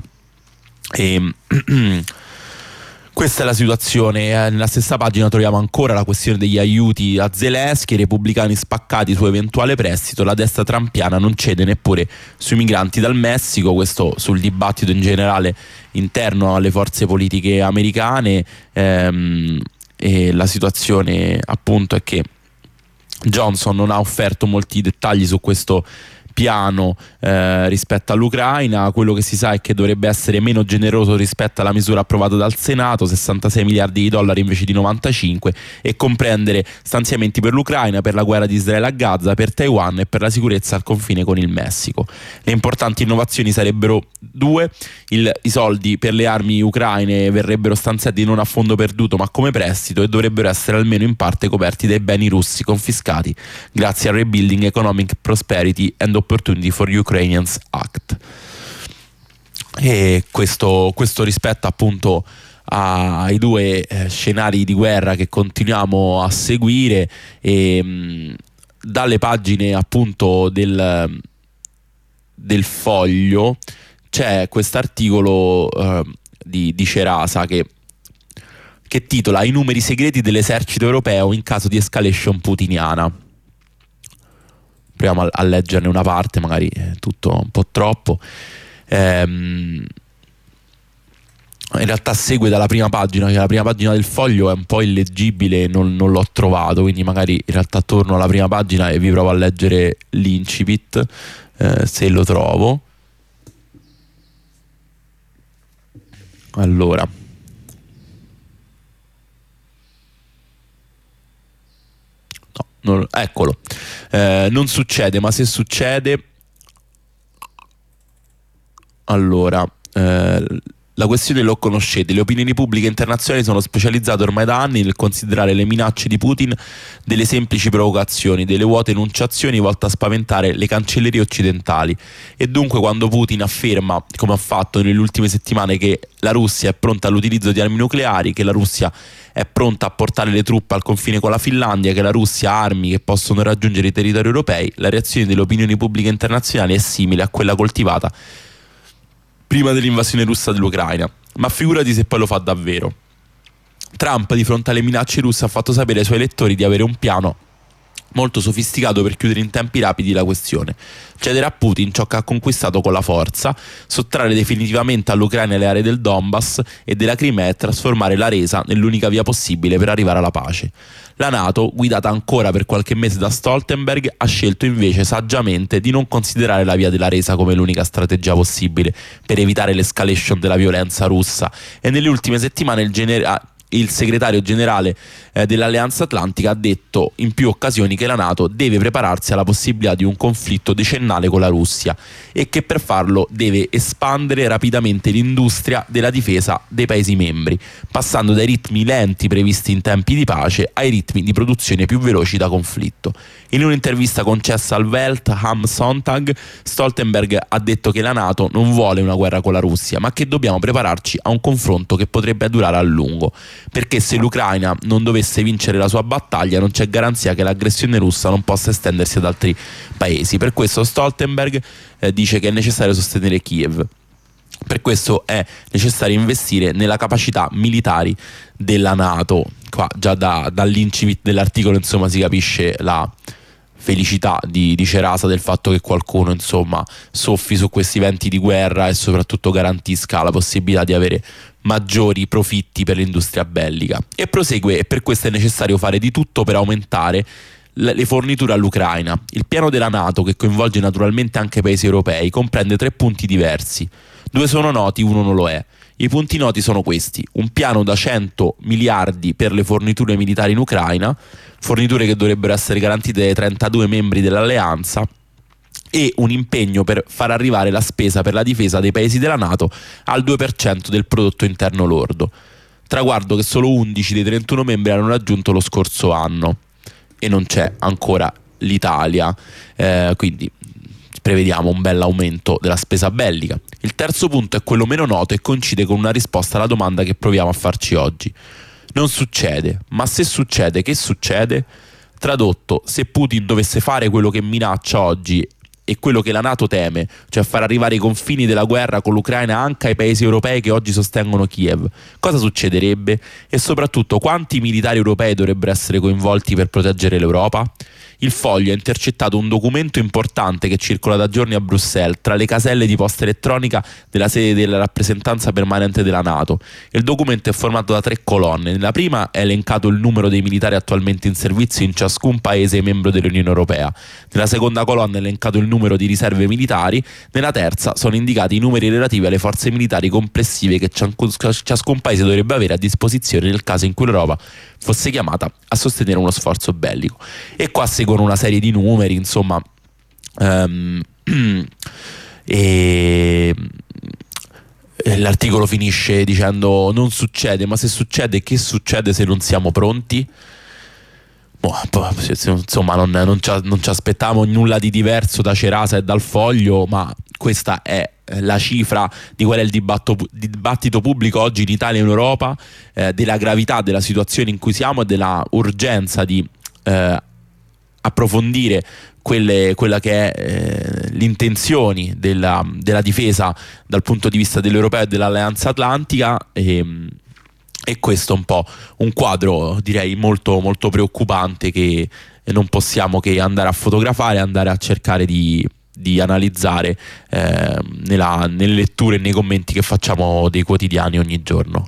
Questa è la situazione. Nella stessa pagina troviamo ancora la questione degli aiuti a Zelensky, i repubblicani spaccati su eventuale prestito, la destra trampiana non cede neppure sui migranti dal Messico, questo sul dibattito in generale interno alle forze politiche americane, e la situazione appunto è che Johnson non ha offerto molti dettagli su questo piano rispetto all'Ucraina. Quello che si sa è che dovrebbe essere meno generoso rispetto alla misura approvata dal Senato, 66 miliardi di dollari invece di 95, e comprendere stanziamenti per l'Ucraina, per la guerra di Israele a Gaza, per Taiwan e per la sicurezza al confine con il Messico. Le importanti innovazioni sarebbero due: i soldi per le armi ucraine verrebbero stanziati non a fondo perduto ma come prestito, e dovrebbero essere almeno in parte coperti dai beni russi confiscati grazie al Rebuilding Economic Prosperity and Opportunity for Ukrainians Act. E questo rispetto appunto ai due scenari di guerra che continuiamo a seguire, e dalle pagine appunto del Foglio c'è quest'articolo di Cerasa che titola "I numeri segreti dell'esercito europeo in caso di escalation putiniana". Proviamo a leggerne una parte, magari è tutto un po' troppo. In realtà segue dalla prima pagina, che la prima pagina del Foglio è un po' illeggibile, non l'ho trovato, quindi magari in realtà torno alla prima pagina e vi provo a leggere l'incipit, se lo trovo. Allora, eccolo. Non succede, ma se succede, allora, la questione lo conoscete. Le opinioni pubbliche internazionali sono specializzate ormai da anni nel considerare le minacce di Putin delle semplici provocazioni, delle vuote enunciazioni volte a spaventare le cancellerie occidentali. E dunque quando Putin afferma, come ha fatto nelle ultime settimane, che la Russia è pronta all'utilizzo di armi nucleari, che la Russia è pronta a portare le truppe al confine con la Finlandia, che la Russia ha armi che possono raggiungere i territori europei, la reazione delle opinioni pubbliche internazionali è simile a quella coltivata prima dell'invasione russa dell'Ucraina. Ma figurati se poi lo fa davvero. Trump, di fronte alle minacce russe, ha fatto sapere ai suoi elettori di avere un piano molto sofisticato per chiudere in tempi rapidi la questione: cedere a Putin ciò che ha conquistato con la forza, sottrarre definitivamente all'Ucraina le aree del Donbass e della Crimea e trasformare la resa nell'unica via possibile per arrivare alla pace. La NATO, guidata ancora per qualche mese da Stoltenberg, ha scelto invece saggiamente di non considerare la via della resa come l'unica strategia possibile per evitare l'escalation della violenza russa, e nelle ultime settimane il segretario generale dell'Alleanza Atlantica ha detto in più occasioni che la NATO deve prepararsi alla possibilità di un conflitto decennale con la Russia e che per farlo deve espandere rapidamente l'industria della difesa dei Paesi membri, passando dai ritmi lenti previsti in tempi di pace ai ritmi di produzione più veloci da conflitto. In un'intervista concessa al Welt am Sonntag, Stoltenberg ha detto che la NATO non vuole una guerra con la Russia, ma che dobbiamo prepararci a un confronto che potrebbe durare a lungo, perché se l'Ucraina non dovesse vincere la sua battaglia non c'è garanzia che l'aggressione russa non possa estendersi ad altri paesi. Per questo Stoltenberg dice che è necessario sostenere Kiev. Per questo è necessario investire nella capacità militari della NATO. Qua già dall'incipit dell'articolo insomma si capisce la felicità di Cerasa del fatto che qualcuno insomma soffi su questi venti di guerra e soprattutto garantisca la possibilità di avere maggiori profitti per l'industria bellica. E prosegue: e per questo è necessario fare di tutto per aumentare le forniture all'Ucraina. Il piano della NATO, che coinvolge naturalmente anche i paesi europei, comprende 3 punti diversi. 2 sono noti, uno non lo è. I punti noti sono questi: un piano da 100 miliardi per le forniture militari in Ucraina, forniture che dovrebbero essere garantite dai 32 membri dell'alleanza, e un impegno per far arrivare la spesa per la difesa dei paesi della NATO al 2% del prodotto interno lordo, traguardo che solo 11 dei 31 membri hanno raggiunto lo scorso anno, e non c'è ancora l'Italia, quindi prevediamo un bel aumento della spesa bellica. Il terzo punto è quello meno noto e coincide con una risposta alla domanda che proviamo a farci oggi. Non succede, ma se succede, che succede? Tradotto, se Putin dovesse fare quello che minaccia oggi e quello che la NATO teme, cioè far arrivare i confini della guerra con l'Ucraina anche ai paesi europei che oggi sostengono Kiev, cosa succederebbe? E soprattutto, quanti militari europei dovrebbero essere coinvolti per proteggere l'Europa? Il Foglio ha intercettato un documento importante che circola da giorni a Bruxelles tra le caselle di posta elettronica della sede della rappresentanza permanente della NATO. Il documento è formato da 3 colonne. Nella prima è elencato il numero dei militari attualmente in servizio in ciascun paese membro dell'Unione Europea. Nella seconda colonna è elencato il numero di riserve militari. Nella terza sono indicati i numeri relativi alle forze militari complessive che ciascun paese dovrebbe avere a disposizione nel caso in cui l'Europa fosse chiamata a sostenere uno sforzo bellico. E qua seguono una serie di numeri, insomma, e l'articolo finisce dicendo: non succede, ma se succede, che succede se non siamo pronti? Insomma, non ci aspettavamo nulla di diverso da Cerasa e dal Foglio, ma questa è la cifra di qual è il dibattito pubblico oggi in Italia e in Europa, della gravità della situazione in cui siamo e della urgenza di approfondire quella che è le intenzioni della difesa dal punto di vista dell'Europeo e dell'Alleanza Atlantica, e questo è un po' un quadro, direi, molto, molto preoccupante, che non possiamo che andare a fotografare, andare a cercare di analizzare nelle letture e nei commenti che facciamo dei quotidiani ogni giorno.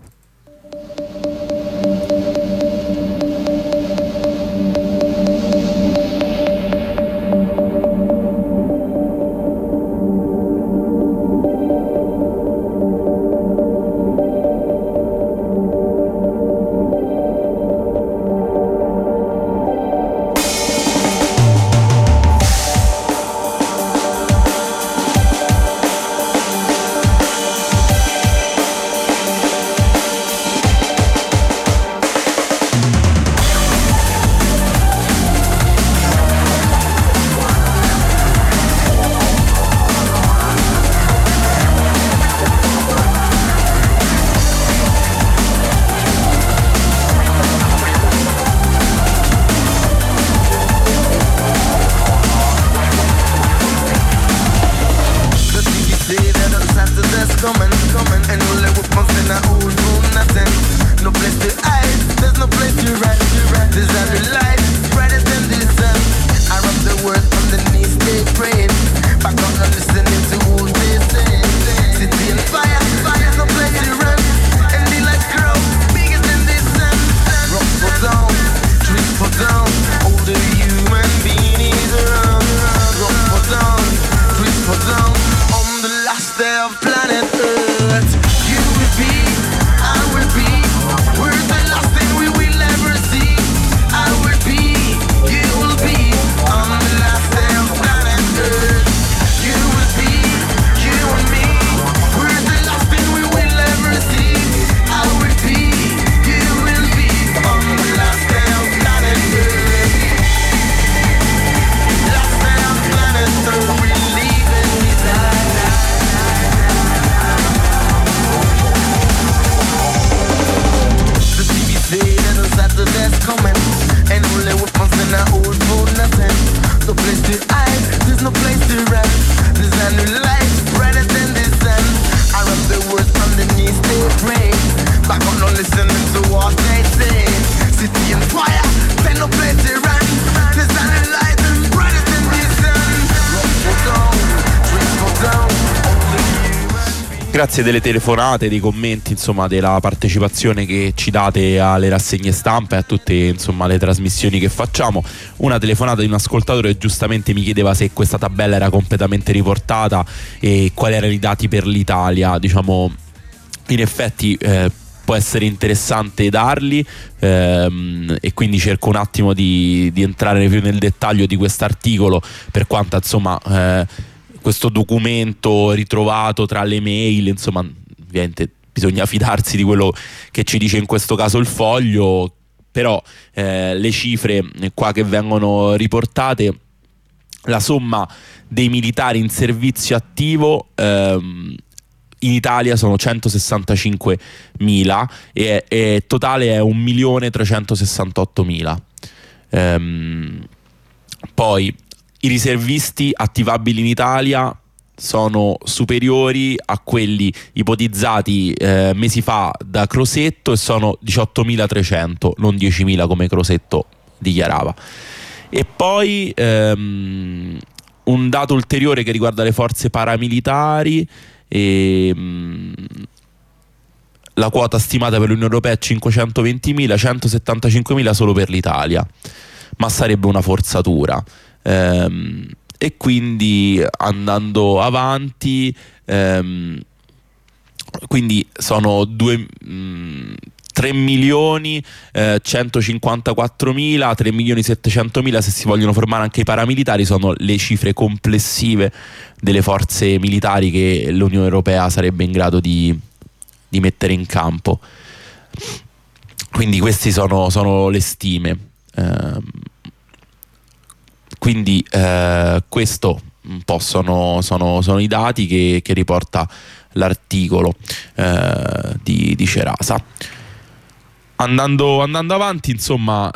Grazie delle telefonate, dei commenti, insomma, della partecipazione che ci date alle rassegne stampa e a tutte, insomma, le trasmissioni che facciamo. Una telefonata di un ascoltatore giustamente mi chiedeva se questa tabella era completamente riportata e quali erano i dati per l'Italia. Diciamo, in effetti può essere interessante darli, e quindi cerco un attimo di entrare più nel dettaglio di quest'articolo, per quanto insomma questo documento ritrovato tra le mail, insomma ovviamente bisogna fidarsi di quello che ci dice in questo caso il Foglio, però le cifre qua che vengono riportate, la somma dei militari in servizio attivo in Italia sono 165.000 e totale è 1.368.000. Poi i riservisti attivabili in Italia sono superiori a quelli ipotizzati mesi fa da Crosetto e sono 18.300, non 10.000 come Crosetto dichiarava. E poi un dato ulteriore che riguarda le forze paramilitari, la quota stimata per l'Unione Europea è 520.000, 175.000 solo per l'Italia, ma sarebbe una forzatura. E quindi andando avanti, quindi sono 3.154.000, 3.700.000 se si vogliono formare anche i paramilitari, sono le cifre complessive delle forze militari che l'Unione Europea sarebbe in grado di mettere in campo. Quindi queste sono le stime. Quindi questo un po' sono i dati che riporta l'articolo di Cerasa. Andando avanti, insomma,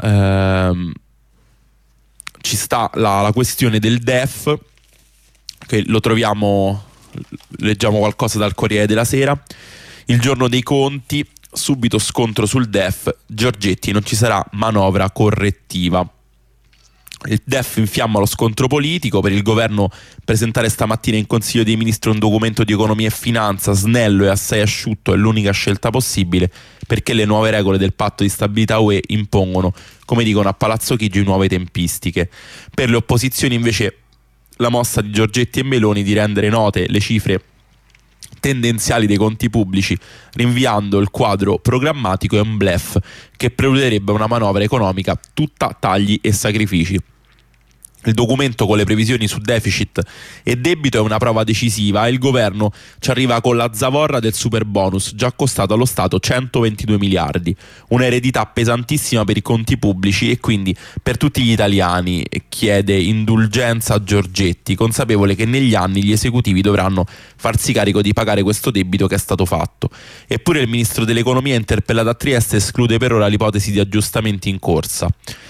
ci sta la questione del DEF, che lo troviamo, leggiamo qualcosa dal Corriere della Sera. Il giorno dei conti, subito scontro sul DEF, Giorgetti, non ci sarà manovra correttiva. Il DEF infiamma lo scontro politico. Per il governo presentare stamattina in Consiglio dei Ministri un documento di economia e finanza snello e assai asciutto è l'unica scelta possibile, perché le nuove regole del patto di stabilità UE impongono, come dicono a Palazzo Chigi, nuove tempistiche. Per le opposizioni invece la mossa di Giorgetti e Meloni di rendere note le cifre tendenziali dei conti pubblici rinviando il quadro programmatico è un bluff che preluderebbe una manovra economica tutta tagli e sacrifici. Il documento con le previsioni su deficit e debito è una prova decisiva e il governo ci arriva con la zavorra del super bonus, già costato allo Stato 122 miliardi, un'eredità pesantissima per i conti pubblici e quindi per tutti gli italiani. Chiede indulgenza a Giorgetti, consapevole che negli anni gli esecutivi dovranno farsi carico di pagare questo debito che è stato fatto. Eppure il ministro dell'economia, interpellato a Trieste, esclude per ora l'ipotesi di aggiustamenti in corsa.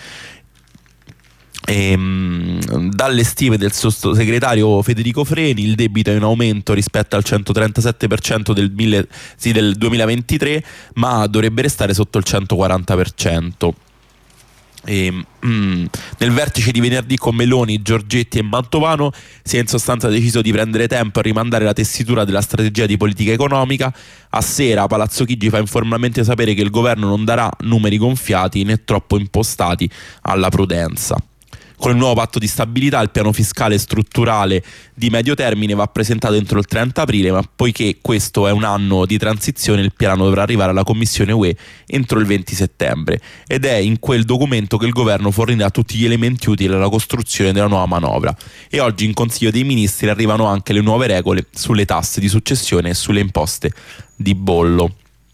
Dalle stime del sottosegretario Federico Freni il debito è in aumento rispetto al 137% del 2023, ma dovrebbe restare sotto il 140%. Nel vertice di venerdì con Meloni, Giorgetti e Mantovano si è in sostanza deciso di prendere tempo a rimandare la tessitura della strategia di politica economica. A sera Palazzo Chigi fa informalmente sapere che il governo non darà numeri gonfiati né troppo impostati alla prudenza. Con il nuovo patto di stabilità il piano fiscale strutturale di medio termine va presentato entro il 30 aprile, ma poiché questo è un anno di transizione il piano dovrà arrivare alla Commissione UE entro il 20 settembre ed è in quel documento che il governo fornirà tutti gli elementi utili alla costruzione della nuova manovra. E oggi in Consiglio dei Ministri arrivano anche le nuove regole sulle tasse di successione e sulle imposte di bollo.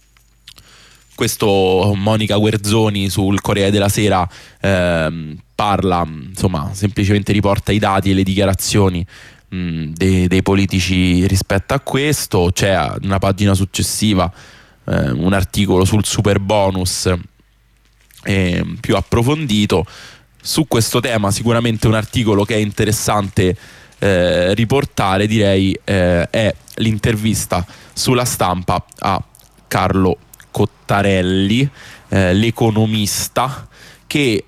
Questo Monica Guerzoni sul Corriere della Sera parla, insomma, semplicemente riporta i dati e le dichiarazioni dei politici rispetto a questo. C'è una pagina successiva un articolo sul super bonus più approfondito su questo tema. Sicuramente un articolo che è interessante riportare, direi, è l'intervista sulla Stampa a Carlo Cottarelli, l'economista, che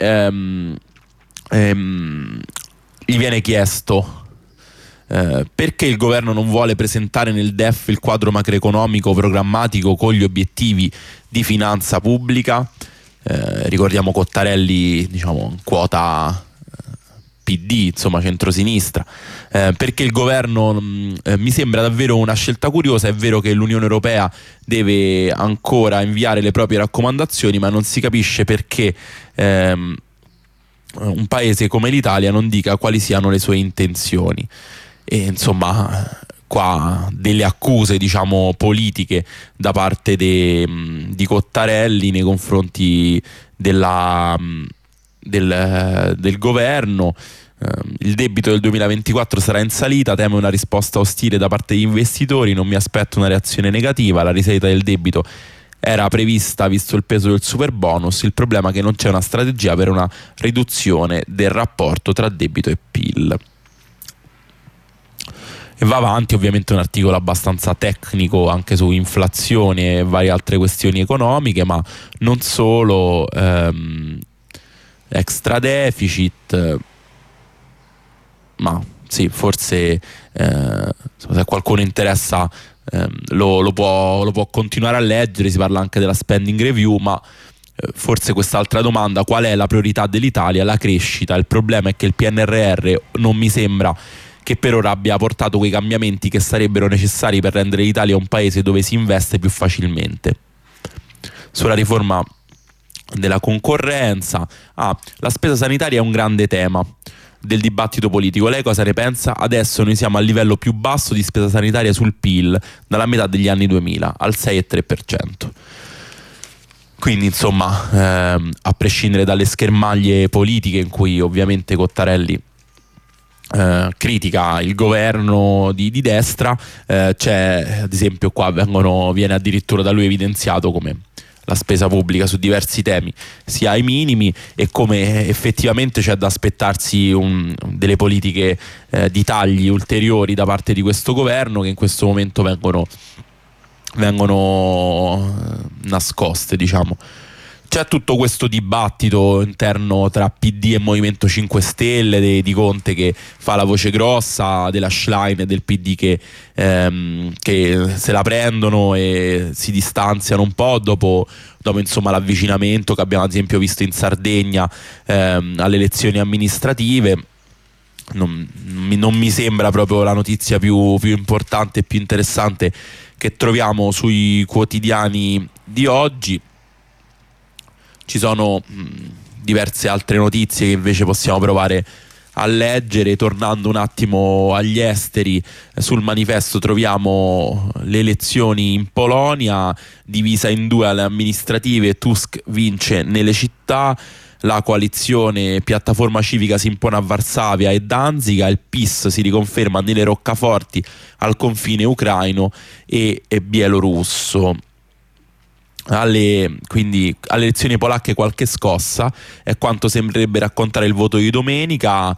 gli viene chiesto perché il governo non vuole presentare nel DEF il quadro macroeconomico programmatico con gli obiettivi di finanza pubblica. Ricordiamo Cottarelli, diciamo, quota PD, insomma centrosinistra, perché il governo mi sembra davvero una scelta curiosa. È vero che l'Unione Europea deve ancora inviare le proprie raccomandazioni, ma non si capisce perché un paese come l'Italia non dica quali siano le sue intenzioni. E insomma qua delle accuse, diciamo, politiche da parte di Cottarelli nei confronti del governo. Il debito del 2024 sarà in salita, teme una risposta ostile da parte degli investitori, non mi aspetto una reazione negativa, la risalita del debito era prevista visto il peso del superbonus, il problema è che non c'è una strategia per una riduzione del rapporto tra debito e PIL. E va avanti ovviamente un articolo abbastanza tecnico anche su inflazione e varie altre questioni economiche, ma non solo, extra deficit, ma sì, forse se qualcuno interessa lo può continuare a leggere, si parla anche della spending review, ma forse quest'altra domanda: qual è la priorità dell'Italia? La crescita. Il problema è che il PNRR non mi sembra che per ora abbia portato quei cambiamenti che sarebbero necessari per rendere l'Italia un paese dove si investe più facilmente. Sulla riforma della concorrenza, la spesa sanitaria è un grande tema del dibattito politico. Lei cosa ne pensa? Adesso noi siamo al livello più basso di spesa sanitaria sul PIL dalla metà degli anni 2000, al 6,3%. Quindi insomma, a prescindere dalle schermaglie politiche in cui ovviamente Cottarelli critica il governo di destra, c'è, ad esempio qua viene addirittura da lui evidenziato come la spesa pubblica su diversi temi sia ai minimi e come effettivamente c'è da aspettarsi delle politiche di tagli ulteriori da parte di questo governo, che in questo momento vengono nascoste, diciamo. C'è tutto questo dibattito interno tra PD e Movimento 5 Stelle di Conte che fa la voce grossa, della Schlein e del PD che se la prendono e si distanziano un po' dopo insomma l'avvicinamento che abbiamo ad esempio visto in Sardegna alle elezioni amministrative. Non mi sembra proprio la notizia più importante e più interessante che troviamo sui quotidiani di oggi. Ci sono diverse altre notizie che invece possiamo provare a leggere. Tornando un attimo agli esteri, sul Manifesto troviamo le elezioni in Polonia, divisa in due alle amministrative, Tusk vince nelle città, la coalizione Piattaforma Civica si impone a Varsavia e Danzica, il PiS si riconferma nelle roccaforti al confine ucraino e bielorusso. Quindi alle elezioni polacche qualche scossa è quanto sembrerebbe raccontare il voto di domenica,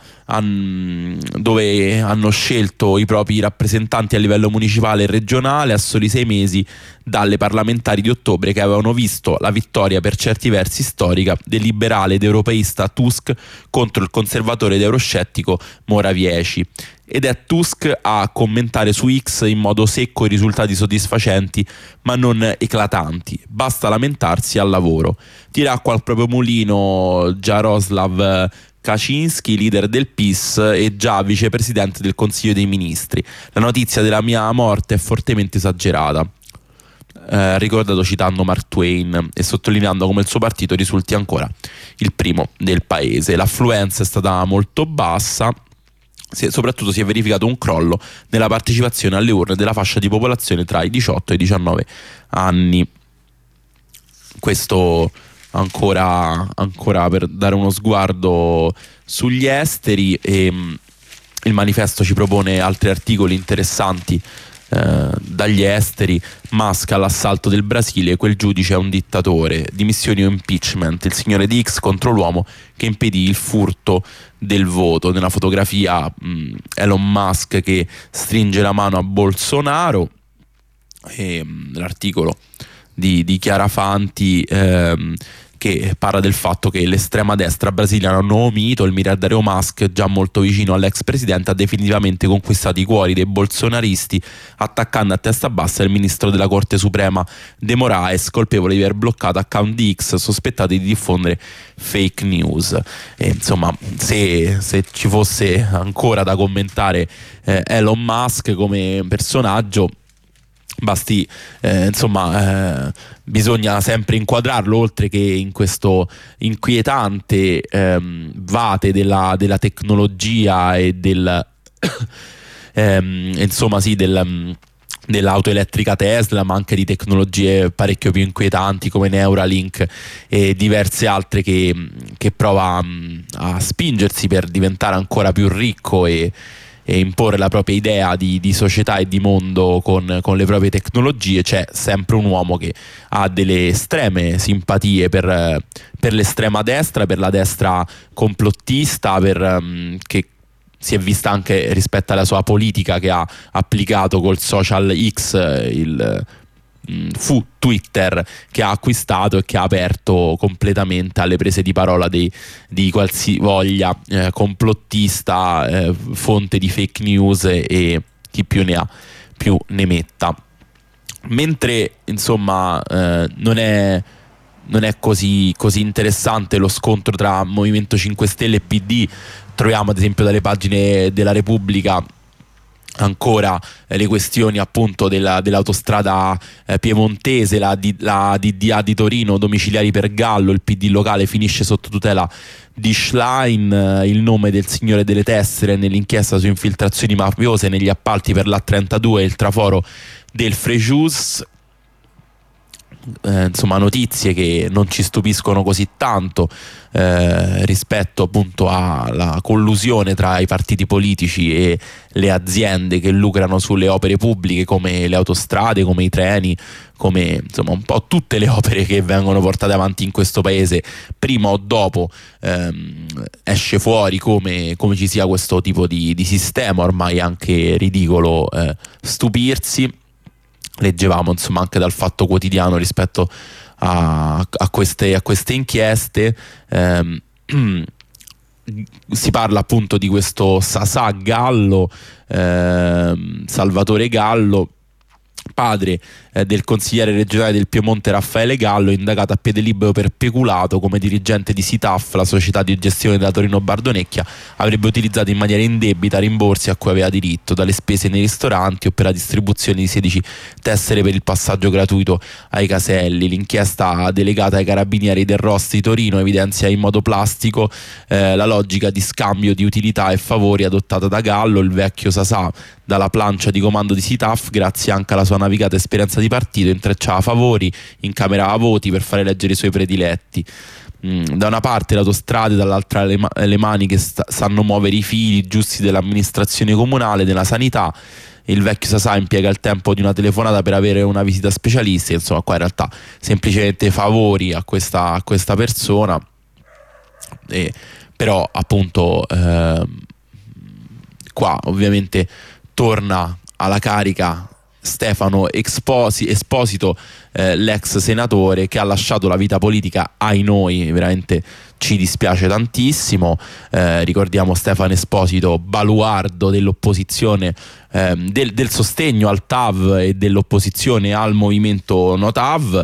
dove hanno scelto i propri rappresentanti a livello municipale e regionale a soli 6 mesi dalle parlamentari di ottobre, che avevano visto la vittoria per certi versi storica del liberale ed europeista Tusk contro il conservatore ed euroscettico Morawiecki. Ed è Tusk a commentare su X in modo secco i risultati soddisfacenti ma non eclatanti, basta lamentarsi al lavoro. Tira acqua al proprio mulino Jaroslav Kaczynski, leader del PiS e già vicepresidente del Consiglio dei Ministri. La notizia della mia morte è fortemente esagerata, ricordato citando Mark Twain e sottolineando come il suo partito risulti ancora il primo del paese. L'affluenza è stata molto bassa, soprattutto si è verificato un crollo nella partecipazione alle urne della fascia di popolazione tra i 18 e i 19 anni. Questo ancora per dare uno sguardo sugli esteri, e il Manifesto ci propone altri articoli interessanti dagli esteri. Musk all'assalto del Brasile, quel giudice è un dittatore, dimissioni o impeachment, il signore di X contro l'uomo che impedì il furto del voto. Nella fotografia Elon Musk che stringe la mano a Bolsonaro, e l'articolo di Chiara Fanti che parla del fatto che l'estrema destra brasiliana, un nuovo mito, il miliardario Musk, già molto vicino all'ex presidente, ha definitivamente conquistato i cuori dei bolsonaristi, attaccando a testa bassa il ministro della Corte Suprema De Moraes, colpevole di aver bloccato account di X sospettati di diffondere fake news. E insomma, se ci fosse ancora da commentare Elon Musk come personaggio, basti bisogna sempre inquadrarlo, oltre che in questo inquietante vate della tecnologia e dell'auto elettrica Tesla, ma anche di tecnologie parecchio più inquietanti come Neuralink e diverse altre che prova a spingersi per diventare ancora più ricco e imporre la propria idea di società e di mondo con le proprie tecnologie. C'è sempre un uomo che ha delle estreme simpatie per l'estrema destra, per la destra complottista, che si è vista anche rispetto alla sua politica che ha applicato col social X, fu Twitter, che ha acquistato e che ha aperto completamente alle prese di parola di qualsivoglia complottista, fonte di fake news, e chi più ne ha più ne metta. Mentre insomma non è così interessante lo scontro tra Movimento 5 Stelle e PD, troviamo ad esempio dalle pagine della Repubblica ancora le questioni appunto dell'autostrada piemontese, la DDA di Torino, domiciliari per Gallo, il PD locale finisce sotto tutela di Schlein, il nome del signore delle tessere nell'inchiesta su infiltrazioni mafiose negli appalti per l'A32 e il traforo del Frejus. Insomma, notizie che non ci stupiscono così tanto rispetto appunto alla collusione tra i partiti politici e le aziende che lucrano sulle opere pubbliche, come le autostrade, come i treni, come insomma un po' tutte le opere che vengono portate avanti in questo paese. Prima o dopo esce fuori come ci sia questo tipo di sistema, ormai anche ridicolo stupirsi. Leggevamo insomma anche dal Fatto Quotidiano rispetto a queste inchieste, si parla appunto di questo Sasà Gallo, Salvatore Gallo, padre del consigliere regionale del Piemonte Raffaele Gallo, indagato a piede libero per peculato come dirigente di SITAF, la società di gestione della Torino Bardonecchia, avrebbe utilizzato in maniera indebita rimborsi a cui aveva diritto dalle spese nei ristoranti o per la distribuzione di 16 tessere per il passaggio gratuito ai caselli. L'inchiesta delegata ai carabinieri del ROS di Torino evidenzia in modo plastico la logica di scambio di utilità e favori adottata da Gallo. Il vecchio Sasà, dalla plancia di comando di SITAF, grazie anche alla sua navigata esperienza di partito, intrecciava favori, incamerava voti per fare eleggere i suoi prediletti. Da una parte le autostrade, dall'altra le mani che sanno muovere i fili giusti dell'amministrazione comunale, della sanità. Il vecchio Sasà impiega il tempo di una telefonata per avere una visita specialista. Insomma, qua in realtà semplicemente favori a questa persona, però appunto qua ovviamente torna alla carica Stefano Esposito, l'ex senatore che ha lasciato la vita politica, ai noi, veramente ci dispiace tantissimo. Ricordiamo Stefano Esposito, baluardo dell'opposizione, del sostegno al TAV e dell'opposizione al movimento No TAV,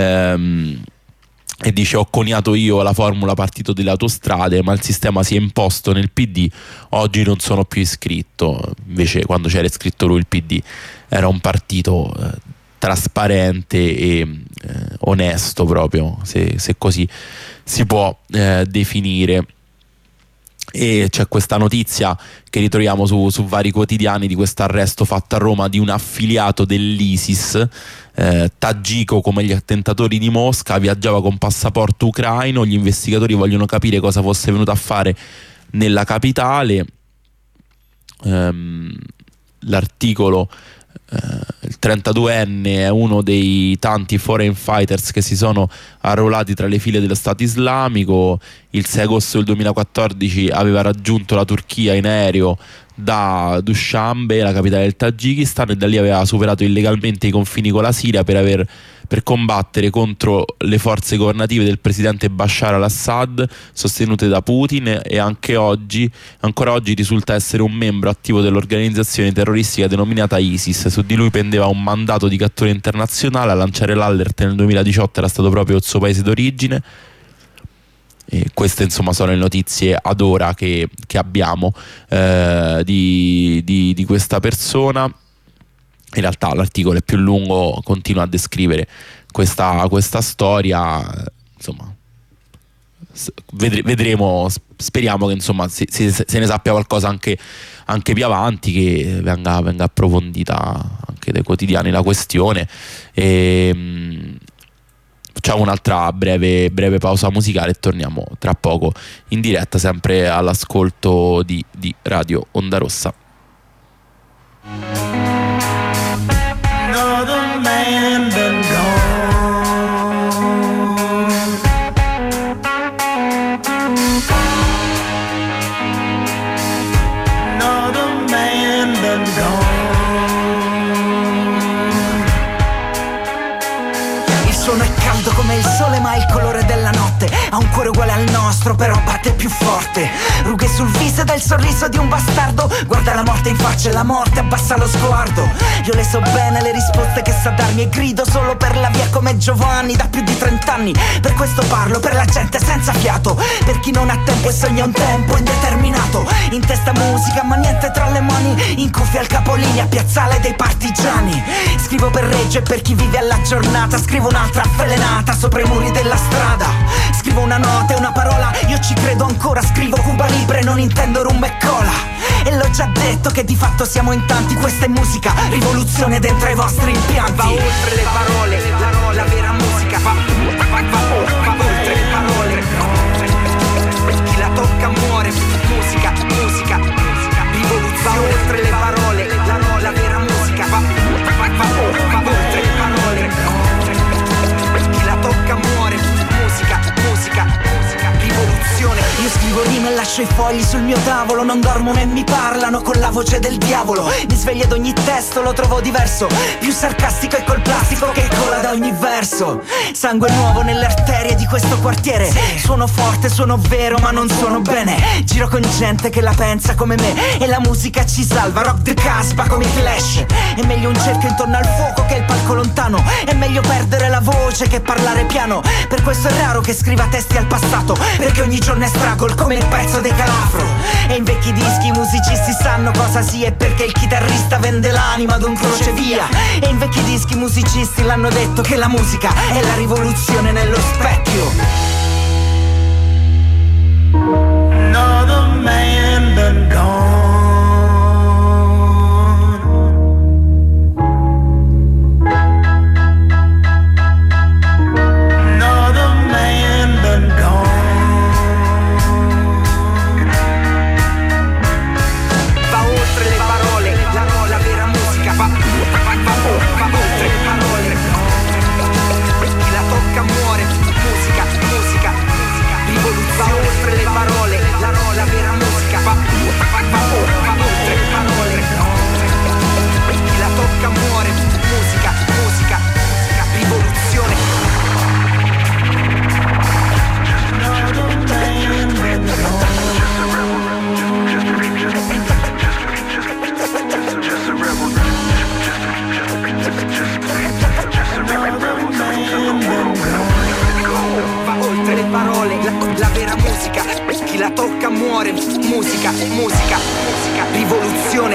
e dice: ho coniato io la formula partito delle autostrade, ma il sistema si è imposto nel PD, oggi non sono più iscritto. Invece quando c'era iscritto lui, il PD era un partito trasparente e onesto, proprio, se così si può definire. E c'è questa notizia che ritroviamo su vari quotidiani di questo arresto fatto a Roma di un affiliato dell'ISIS, tagiko come gli attentatori di Mosca, viaggiava con passaporto ucraino. Gli investigatori vogliono capire cosa fosse venuto a fare nella capitale. L'articolo: il 32enne è uno dei tanti foreign fighters che si sono arruolati tra le file dello Stato Islamico. Il 6 agosto del 2014 aveva raggiunto la Turchia in aereo da Dushanbe, la capitale del Tagikistan, e da lì aveva superato illegalmente i confini con la Siria per combattere contro le forze governative del presidente Bashar al-Assad sostenute da Putin, e ancora oggi risulta essere un membro attivo dell'organizzazione terroristica denominata ISIS. Su di lui pendeva un mandato di cattura internazionale. A lanciare l'alert nel 2018 era stato proprio il suo paese d'origine. E queste insomma sono le notizie ad ora che abbiamo di questa persona. In realtà l'articolo è più lungo, continua a descrivere questa storia, insomma vedremo, speriamo che insomma se ne sappia qualcosa anche più avanti, che venga approfondita anche dai quotidiani la questione. Facciamo un'altra breve pausa musicale e torniamo tra poco in diretta, sempre all'ascolto di Radio Onda Rossa. Another man been gone. Il suono è caldo come il sole, ma ha il colore della notte. Ha un cuore uguale al nostro, però batte più forte. Rughe sul viso ed è il sorriso di un bastardo. Guarda la morte in faccia e la morte abbassa lo sguardo. Io le so bene le risposte che sa darmi, e grido solo per la via come Giovanni da più di 30 anni. Per questo parlo, per la gente senza fiato, per chi non ha tempo e sogna un tempo indeterminato. In testa musica ma niente tra le mani, in cuffia al capolinea, piazzale dei partigiani. Scrivo per Reggio e per chi vive alla giornata. Scrivo un'altra avvelenata sopra i muri della strada. Scrivo una nota e una parola, io ci credo ancora. Scrivo Cuba Libre, non intendo rum e cola. E l'ho già detto che di fatto siamo in tanti. Questa è musica, rivoluzione dentro ai vostri impianti. Va oltre le parole, la vera musica. Va oltre le parole. Chi la tocca muore. Musica, rivoluzione. Va oltre le parole, la vera musica. Va oltre le parole. Chi la tocca muore. Musica, rivoluzione. Io scrivo rime e lascio i fogli sul mio tavolo. Non dormo né mi parlano con la voce del diavolo. Mi sveglio ad ogni testo, lo trovo diverso, più sarcastico e col plastico che cola da ogni verso. Sangue nuovo nelle arterie di questo quartiere. Suono forte, suono vero ma non suono bene. Giro con gente che la pensa come me, e la musica ci salva. Rock the Casbah come i Clash. È meglio un cerchio intorno al fuoco che il palco lontano. È meglio perdere la voce che parlare piano. Per questo è raro che scriva testi al passato, perché ogni giorno è struggle come il pezzo dei Calafro. E in vecchi dischi i musicisti sanno cosa sia, e perché il chitarrista vende l'anima ad un crocevia. E in vecchi dischi i musicisti l'hanno detto che la musica è la rivoluzione nello specchio. Another man been gone. La vera musica, chi la tocca muore. Musica, rivoluzione.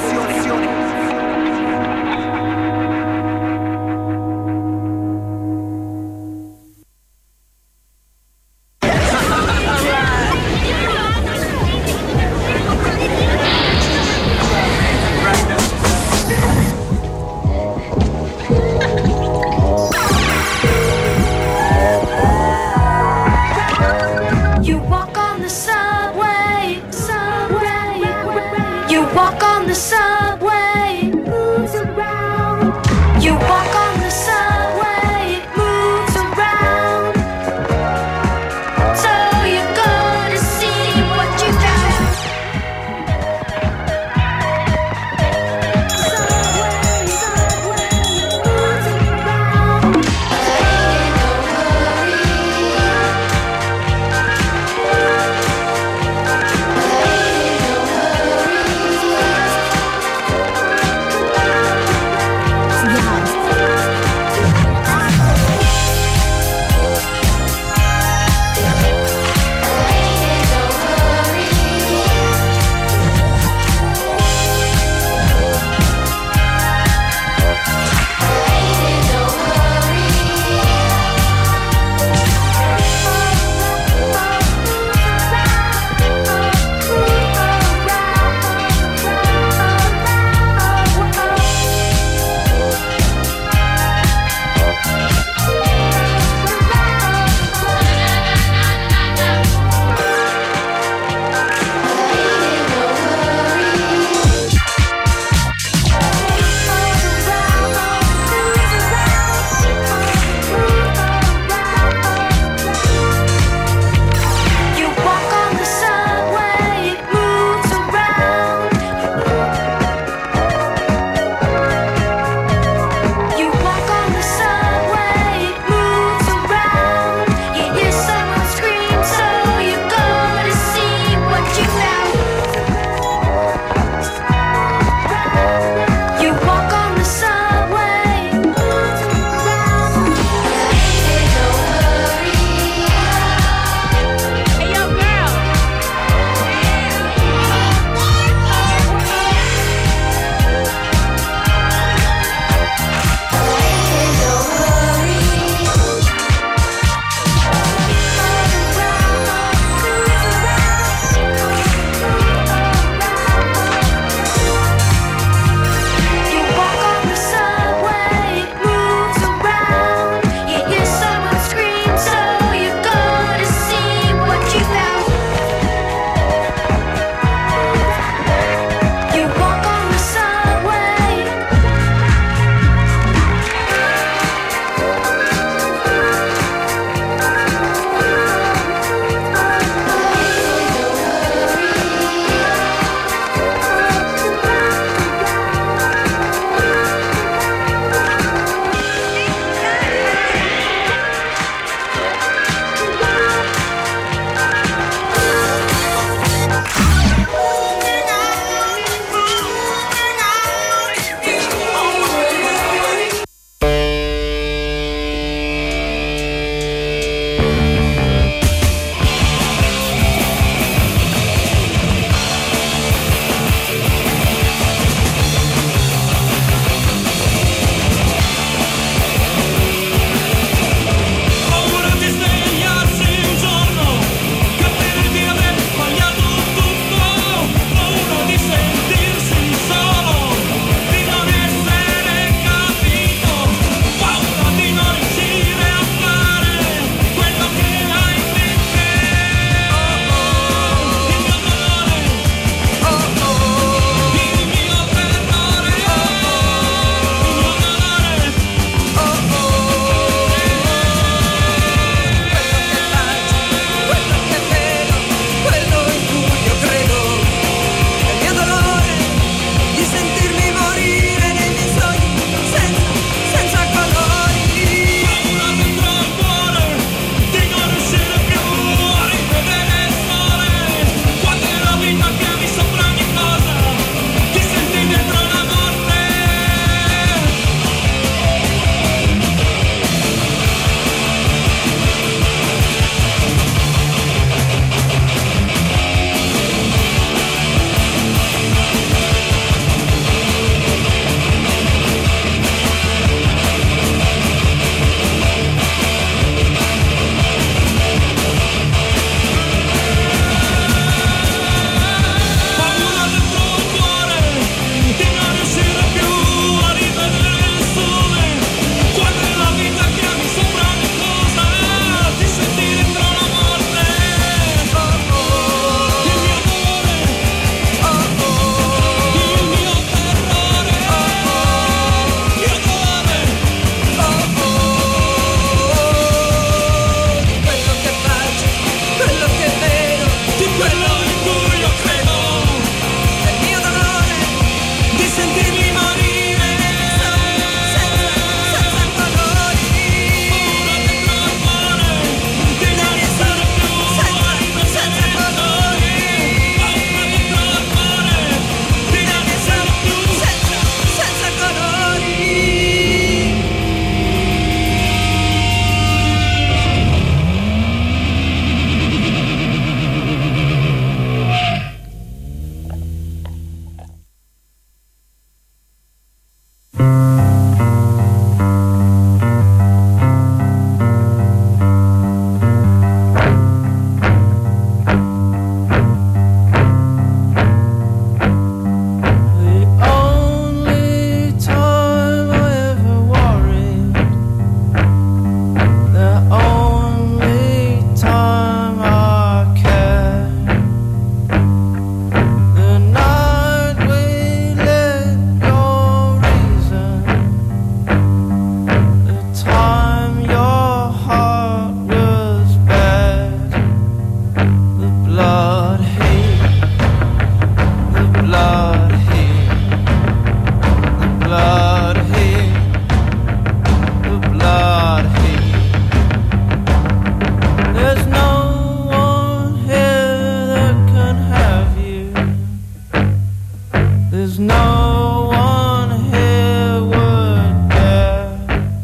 'cause no one here would care.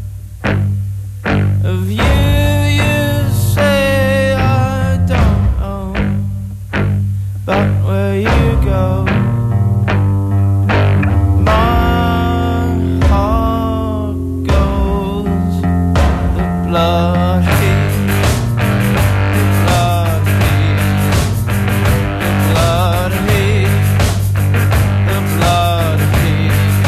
Of you say I don't know, but where you go, my heart goes. The blood heats, the blood heats, the blood heats, the blood heats.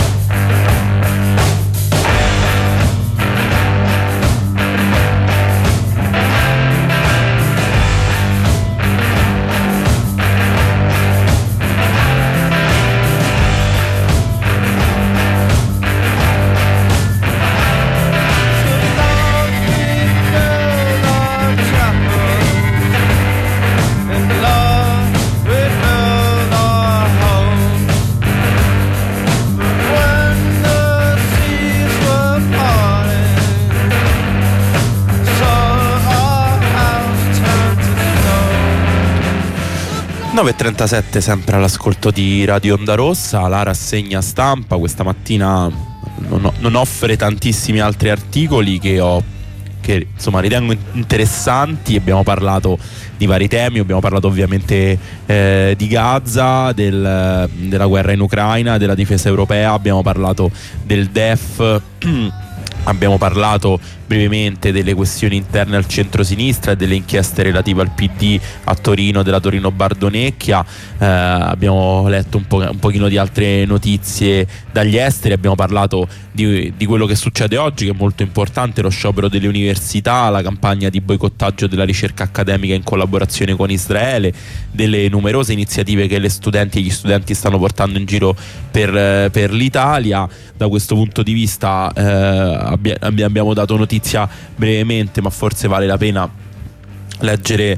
No. 9.37 sempre all'ascolto di Radio Onda Rossa, la rassegna stampa questa mattina non offre tantissimi altri articoli che insomma ritengo interessanti. Abbiamo parlato di vari temi, abbiamo parlato ovviamente di Gaza, della guerra in Ucraina, della difesa europea, abbiamo parlato del DEF, abbiamo parlato brevemente delle questioni interne al centro-sinistra e delle inchieste relative al PD a Torino, della Torino Bardonecchia. Abbiamo letto un pochino di altre notizie dagli esteri, abbiamo parlato di quello che succede oggi, che è molto importante, lo sciopero delle università, la campagna di boicottaggio della ricerca accademica in collaborazione con Israele, delle numerose iniziative che le studenti e gli studenti stanno portando in giro per l'Italia. Da questo punto di vista abbiamo dato notizia brevemente, ma forse vale la pena leggere,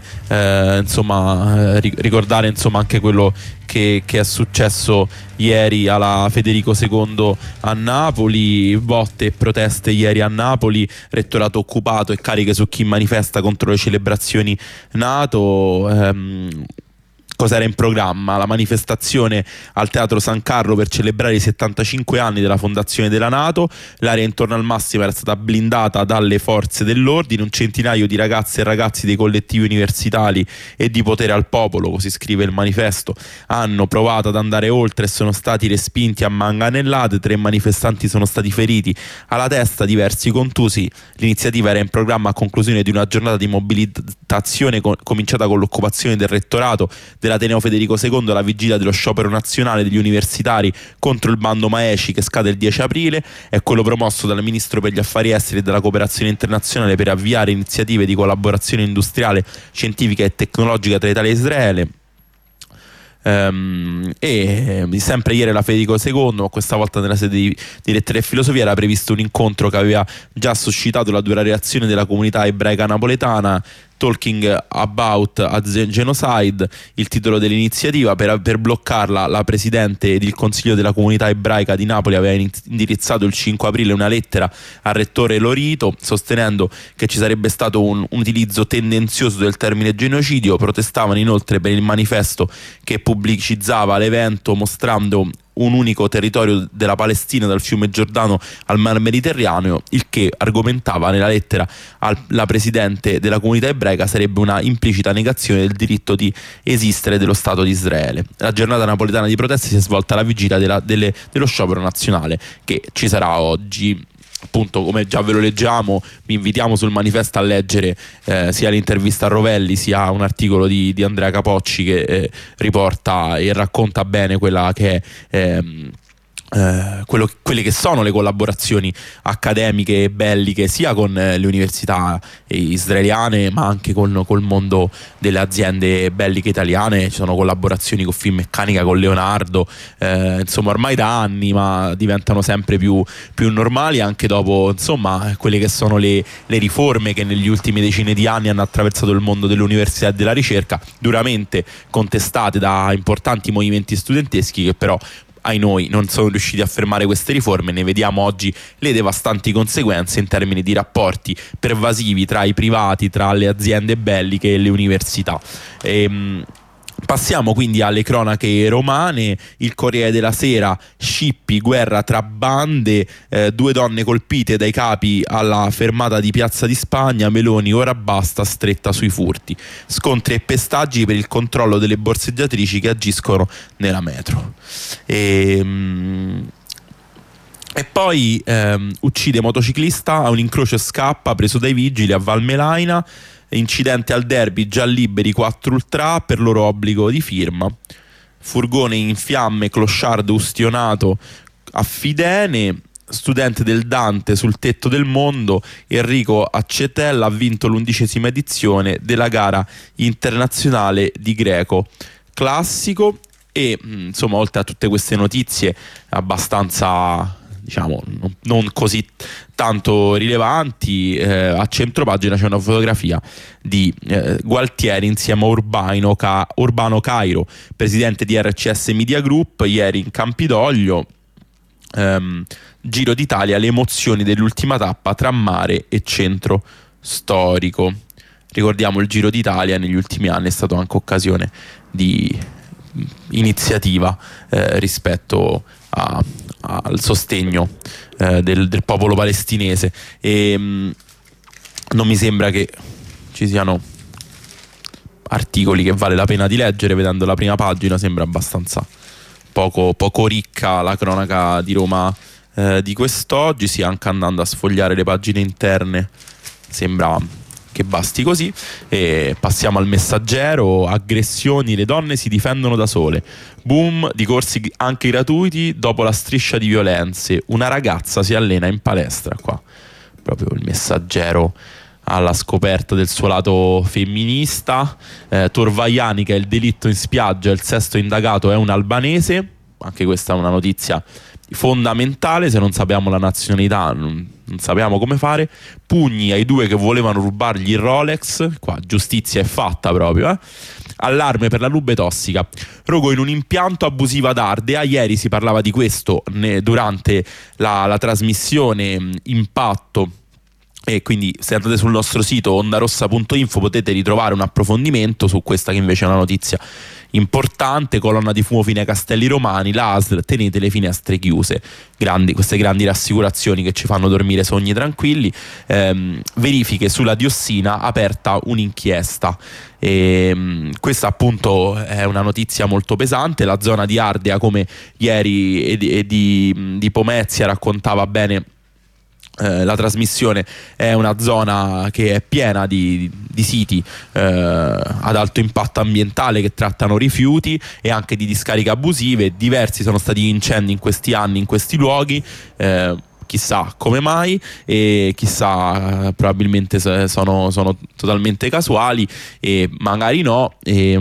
ricordare insomma anche quello che è successo ieri alla Federico II a Napoli. Botte e proteste ieri a Napoli, rettorato occupato e cariche su chi manifesta contro le celebrazioni NATO. Cos'era in programma? La manifestazione al Teatro San Carlo per celebrare i 75 anni della fondazione della NATO. L'area intorno al Massimo era stata blindata dalle forze dell'ordine. Un centinaio di ragazze e ragazzi dei collettivi universitari e di Potere al Popolo, così scrive il manifesto, hanno provato ad andare oltre e sono stati respinti a manganellate. 3 manifestanti sono stati feriti alla testa, diversi contusi. L'iniziativa era in programma a conclusione di una giornata di mobilitazione cominciata con l'occupazione del rettorato dell'Ateneo Federico II alla vigilia dello sciopero nazionale degli universitari contro il bando Maeci che scade il 10 aprile. È quello promosso dal Ministro per gli Affari Esteri e della Cooperazione Internazionale per avviare iniziative di collaborazione industriale, scientifica e tecnologica tra Italia e Israele. E sempre ieri la Federico II, ma questa volta nella sede di Lettere e Filosofia, era previsto un incontro che aveva già suscitato la dura reazione della comunità ebraica napoletana. Talking About a Genocide, il titolo dell'iniziativa. Per bloccarla, la presidente ed il consiglio della comunità ebraica di Napoli aveva indirizzato il 5 aprile una lettera al rettore Lorito, sostenendo che ci sarebbe stato un utilizzo tendenzioso del termine genocidio. Protestavano inoltre per il manifesto che pubblicizzava l'evento mostrando un unico territorio della Palestina dal fiume Giordano al Mar Mediterraneo, il che, argomentava nella lettera alla presidente della comunità ebraica, sarebbe una implicita negazione del diritto di esistere dello Stato di Israele. La giornata napoletana di proteste si è svolta alla vigilia dello sciopero nazionale che ci sarà oggi. Appunto, come già ve lo leggiamo, vi invitiamo sul manifesto a leggere sia l'intervista a Rovelli sia un articolo di Andrea Capocci che riporta e racconta bene quella che è quelle che sono le collaborazioni accademiche e belliche sia con le università israeliane ma anche col mondo delle aziende belliche italiane. Ci sono collaborazioni con Finmeccanica, con Leonardo, insomma ormai da anni, ma diventano sempre più normali anche dopo insomma quelle che sono le riforme che negli ultimi decine di anni hanno attraversato il mondo dell'università e della ricerca, duramente contestate da importanti movimenti studenteschi che però ai noi non sono riusciti a fermare queste riforme. Ne vediamo oggi le devastanti conseguenze in termini di rapporti pervasivi tra i privati, tra le aziende belliche e le università. Passiamo quindi alle cronache romane. Il Corriere della Sera: scippi, guerra tra bande, 2 donne colpite dai capi alla fermata di Piazza di Spagna, Meloni ora basta, stretta sui furti, scontri e pestaggi per il controllo delle borseggiatrici che agiscono nella metro. E poi uccide motociclista a un incrocio, scappa, preso dai vigili a Valmelaina. Incidente al derby, già liberi 4 ultra, per loro obbligo di firma. Furgone in fiamme, clochard ustionato a Fidene. Studente del Dante sul tetto del mondo, Enrico Accetella ha vinto l'11ª edizione della gara internazionale di greco classico. E insomma, oltre a tutte queste notizie abbastanza, diciamo, non così tanto rilevanti, a centropagina c'è una fotografia di Gualtieri insieme a Urbano Cairo, presidente di RCS Media Group, ieri in Campidoglio. Giro d'Italia, le emozioni dell'ultima tappa tra mare e centro storico. Ricordiamo, il Giro d'Italia negli ultimi anni è stato anche occasione di iniziativa rispetto al sostegno del popolo palestinese, e non mi sembra che ci siano articoli che vale la pena di leggere. Vedendo la prima pagina sembra abbastanza poco ricca la cronaca di Roma di quest'oggi. Sì, anche andando a sfogliare le pagine interne sembra che basti così. E passiamo al Messaggero: aggressioni, le donne si difendono da sole, boom di corsi anche gratuiti dopo la striscia di violenze, una ragazza si allena in palestra. Qua proprio il Messaggero alla scoperta del suo lato femminista. Torvaianica, il delitto in spiaggia, il 6º indagato è un albanese. Anche questa è una notizia fondamentale, se non sappiamo la nazionalità non sappiamo come fare. Pugni ai 2 che volevano rubargli il Rolex, qua giustizia è fatta proprio. Allarme per la nube tossica, rogo in un impianto abusivo ad Ardea. Ieri si parlava di questo durante la trasmissione Impatto, e quindi se andate sul nostro sito ondarossa.info potete ritrovare un approfondimento su questa, che invece è una notizia importante. Colonna di fumo fino ai Castelli Romani, la ASL, tenete le finestre chiuse. Queste grandi rassicurazioni che ci fanno dormire sogni tranquilli. Verifiche sulla diossina, aperta un'inchiesta. Questa appunto è una notizia molto pesante. La zona di Ardea, come ieri e di Pomezia raccontava bene la trasmissione, è una zona che è piena di siti ad alto impatto ambientale che trattano rifiuti e anche di discariche abusive. Diversi sono stati gli incendi in questi anni in questi luoghi, chissà come mai, e chissà, probabilmente sono totalmente casuali, e magari no.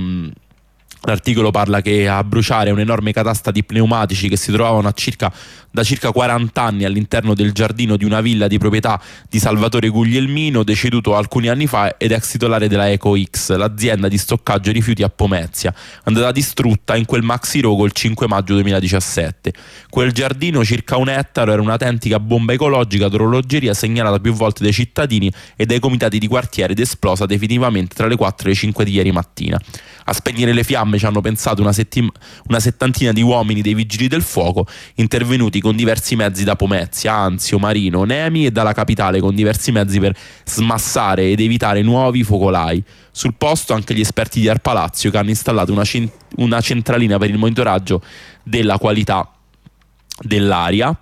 L'articolo parla che a bruciare un'enorme catasta di pneumatici che si trovavano da circa 40 anni all'interno del giardino di una villa di proprietà di Salvatore Guglielmino, deceduto alcuni anni fa ed ex titolare della EcoX, l'azienda di stoccaggio rifiuti a Pomezia, andata distrutta in quel maxi rogo il 5 maggio 2017. Quel giardino, circa 1 ettaro, era un'autentica bomba ecologica d'orologeria segnalata più volte dai cittadini e dai comitati di quartiere ed esplosa definitivamente tra le 4 e le 5 di ieri mattina. A spegnere le fiamme ci hanno pensato una settantina di uomini dei vigili del fuoco, intervenuti con diversi mezzi da Pomezia, Anzio, Marino, Nemi, e dalla capitale con diversi mezzi per smassare ed evitare nuovi focolai. Sul posto anche gli esperti di Arpalazzo, che hanno installato una centralina per il monitoraggio della qualità dell'aria.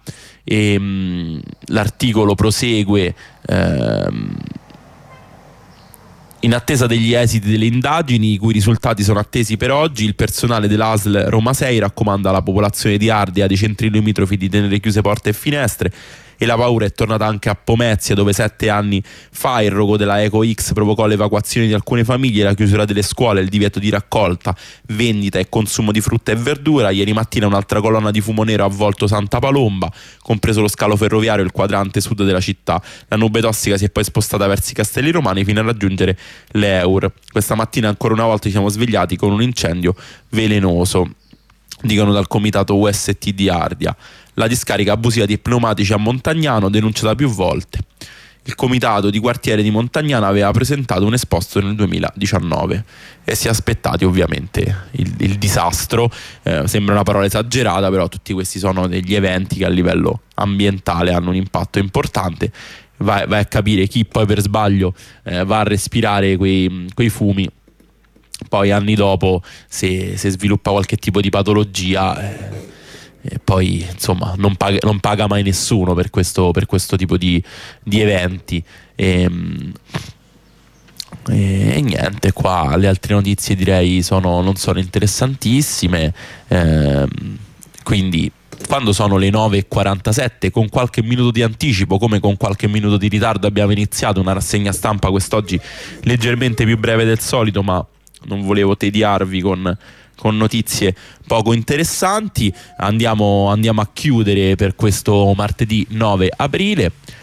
L'articolo prosegue: in attesa degli esiti delle indagini, i cui risultati sono attesi per oggi, il personale dell'ASL Roma 6 raccomanda alla popolazione di Ardea, dei centri limitrofi, di tenere chiuse porte e finestre. E la paura è tornata anche a Pomezia, dove 7 anni fa il rogo della EcoX provocò l'evacuazione di alcune famiglie, la chiusura delle scuole, il divieto di raccolta, vendita e consumo di frutta e verdura. Ieri mattina un'altra colonna di fumo nero ha avvolto Santa Palomba, compreso lo scalo ferroviario e il quadrante sud della città. La nube tossica si è poi spostata verso i Castelli Romani fino a raggiungere l'Eur. Questa mattina ancora una volta ci siamo svegliati con un incendio velenoso, dicono dal comitato UST di Ardea. La discarica abusiva di pneumatici a Montagnano, denunciata più volte. il comitato di quartiere di Montagnana aveva presentato un esposto nel 2019 e si è aspettati ovviamente il disastro. Sembra una parola esagerata, però tutti questi sono degli eventi che a livello ambientale hanno un impatto importante. Vai a capire chi poi per sbaglio va a respirare quei fumi, poi anni dopo se sviluppa qualche tipo di patologia, e poi insomma non paga mai nessuno per questo tipo di eventi. E niente, qua le altre notizie direi non sono interessantissime, quindi quando sono le 9:47 con qualche minuto di anticipo, come con qualche minuto di ritardo, abbiamo iniziato una rassegna stampa quest'oggi leggermente più breve del solito, ma non volevo tediarvi con notizie poco interessanti. Andiamo a chiudere per questo martedì 9 aprile.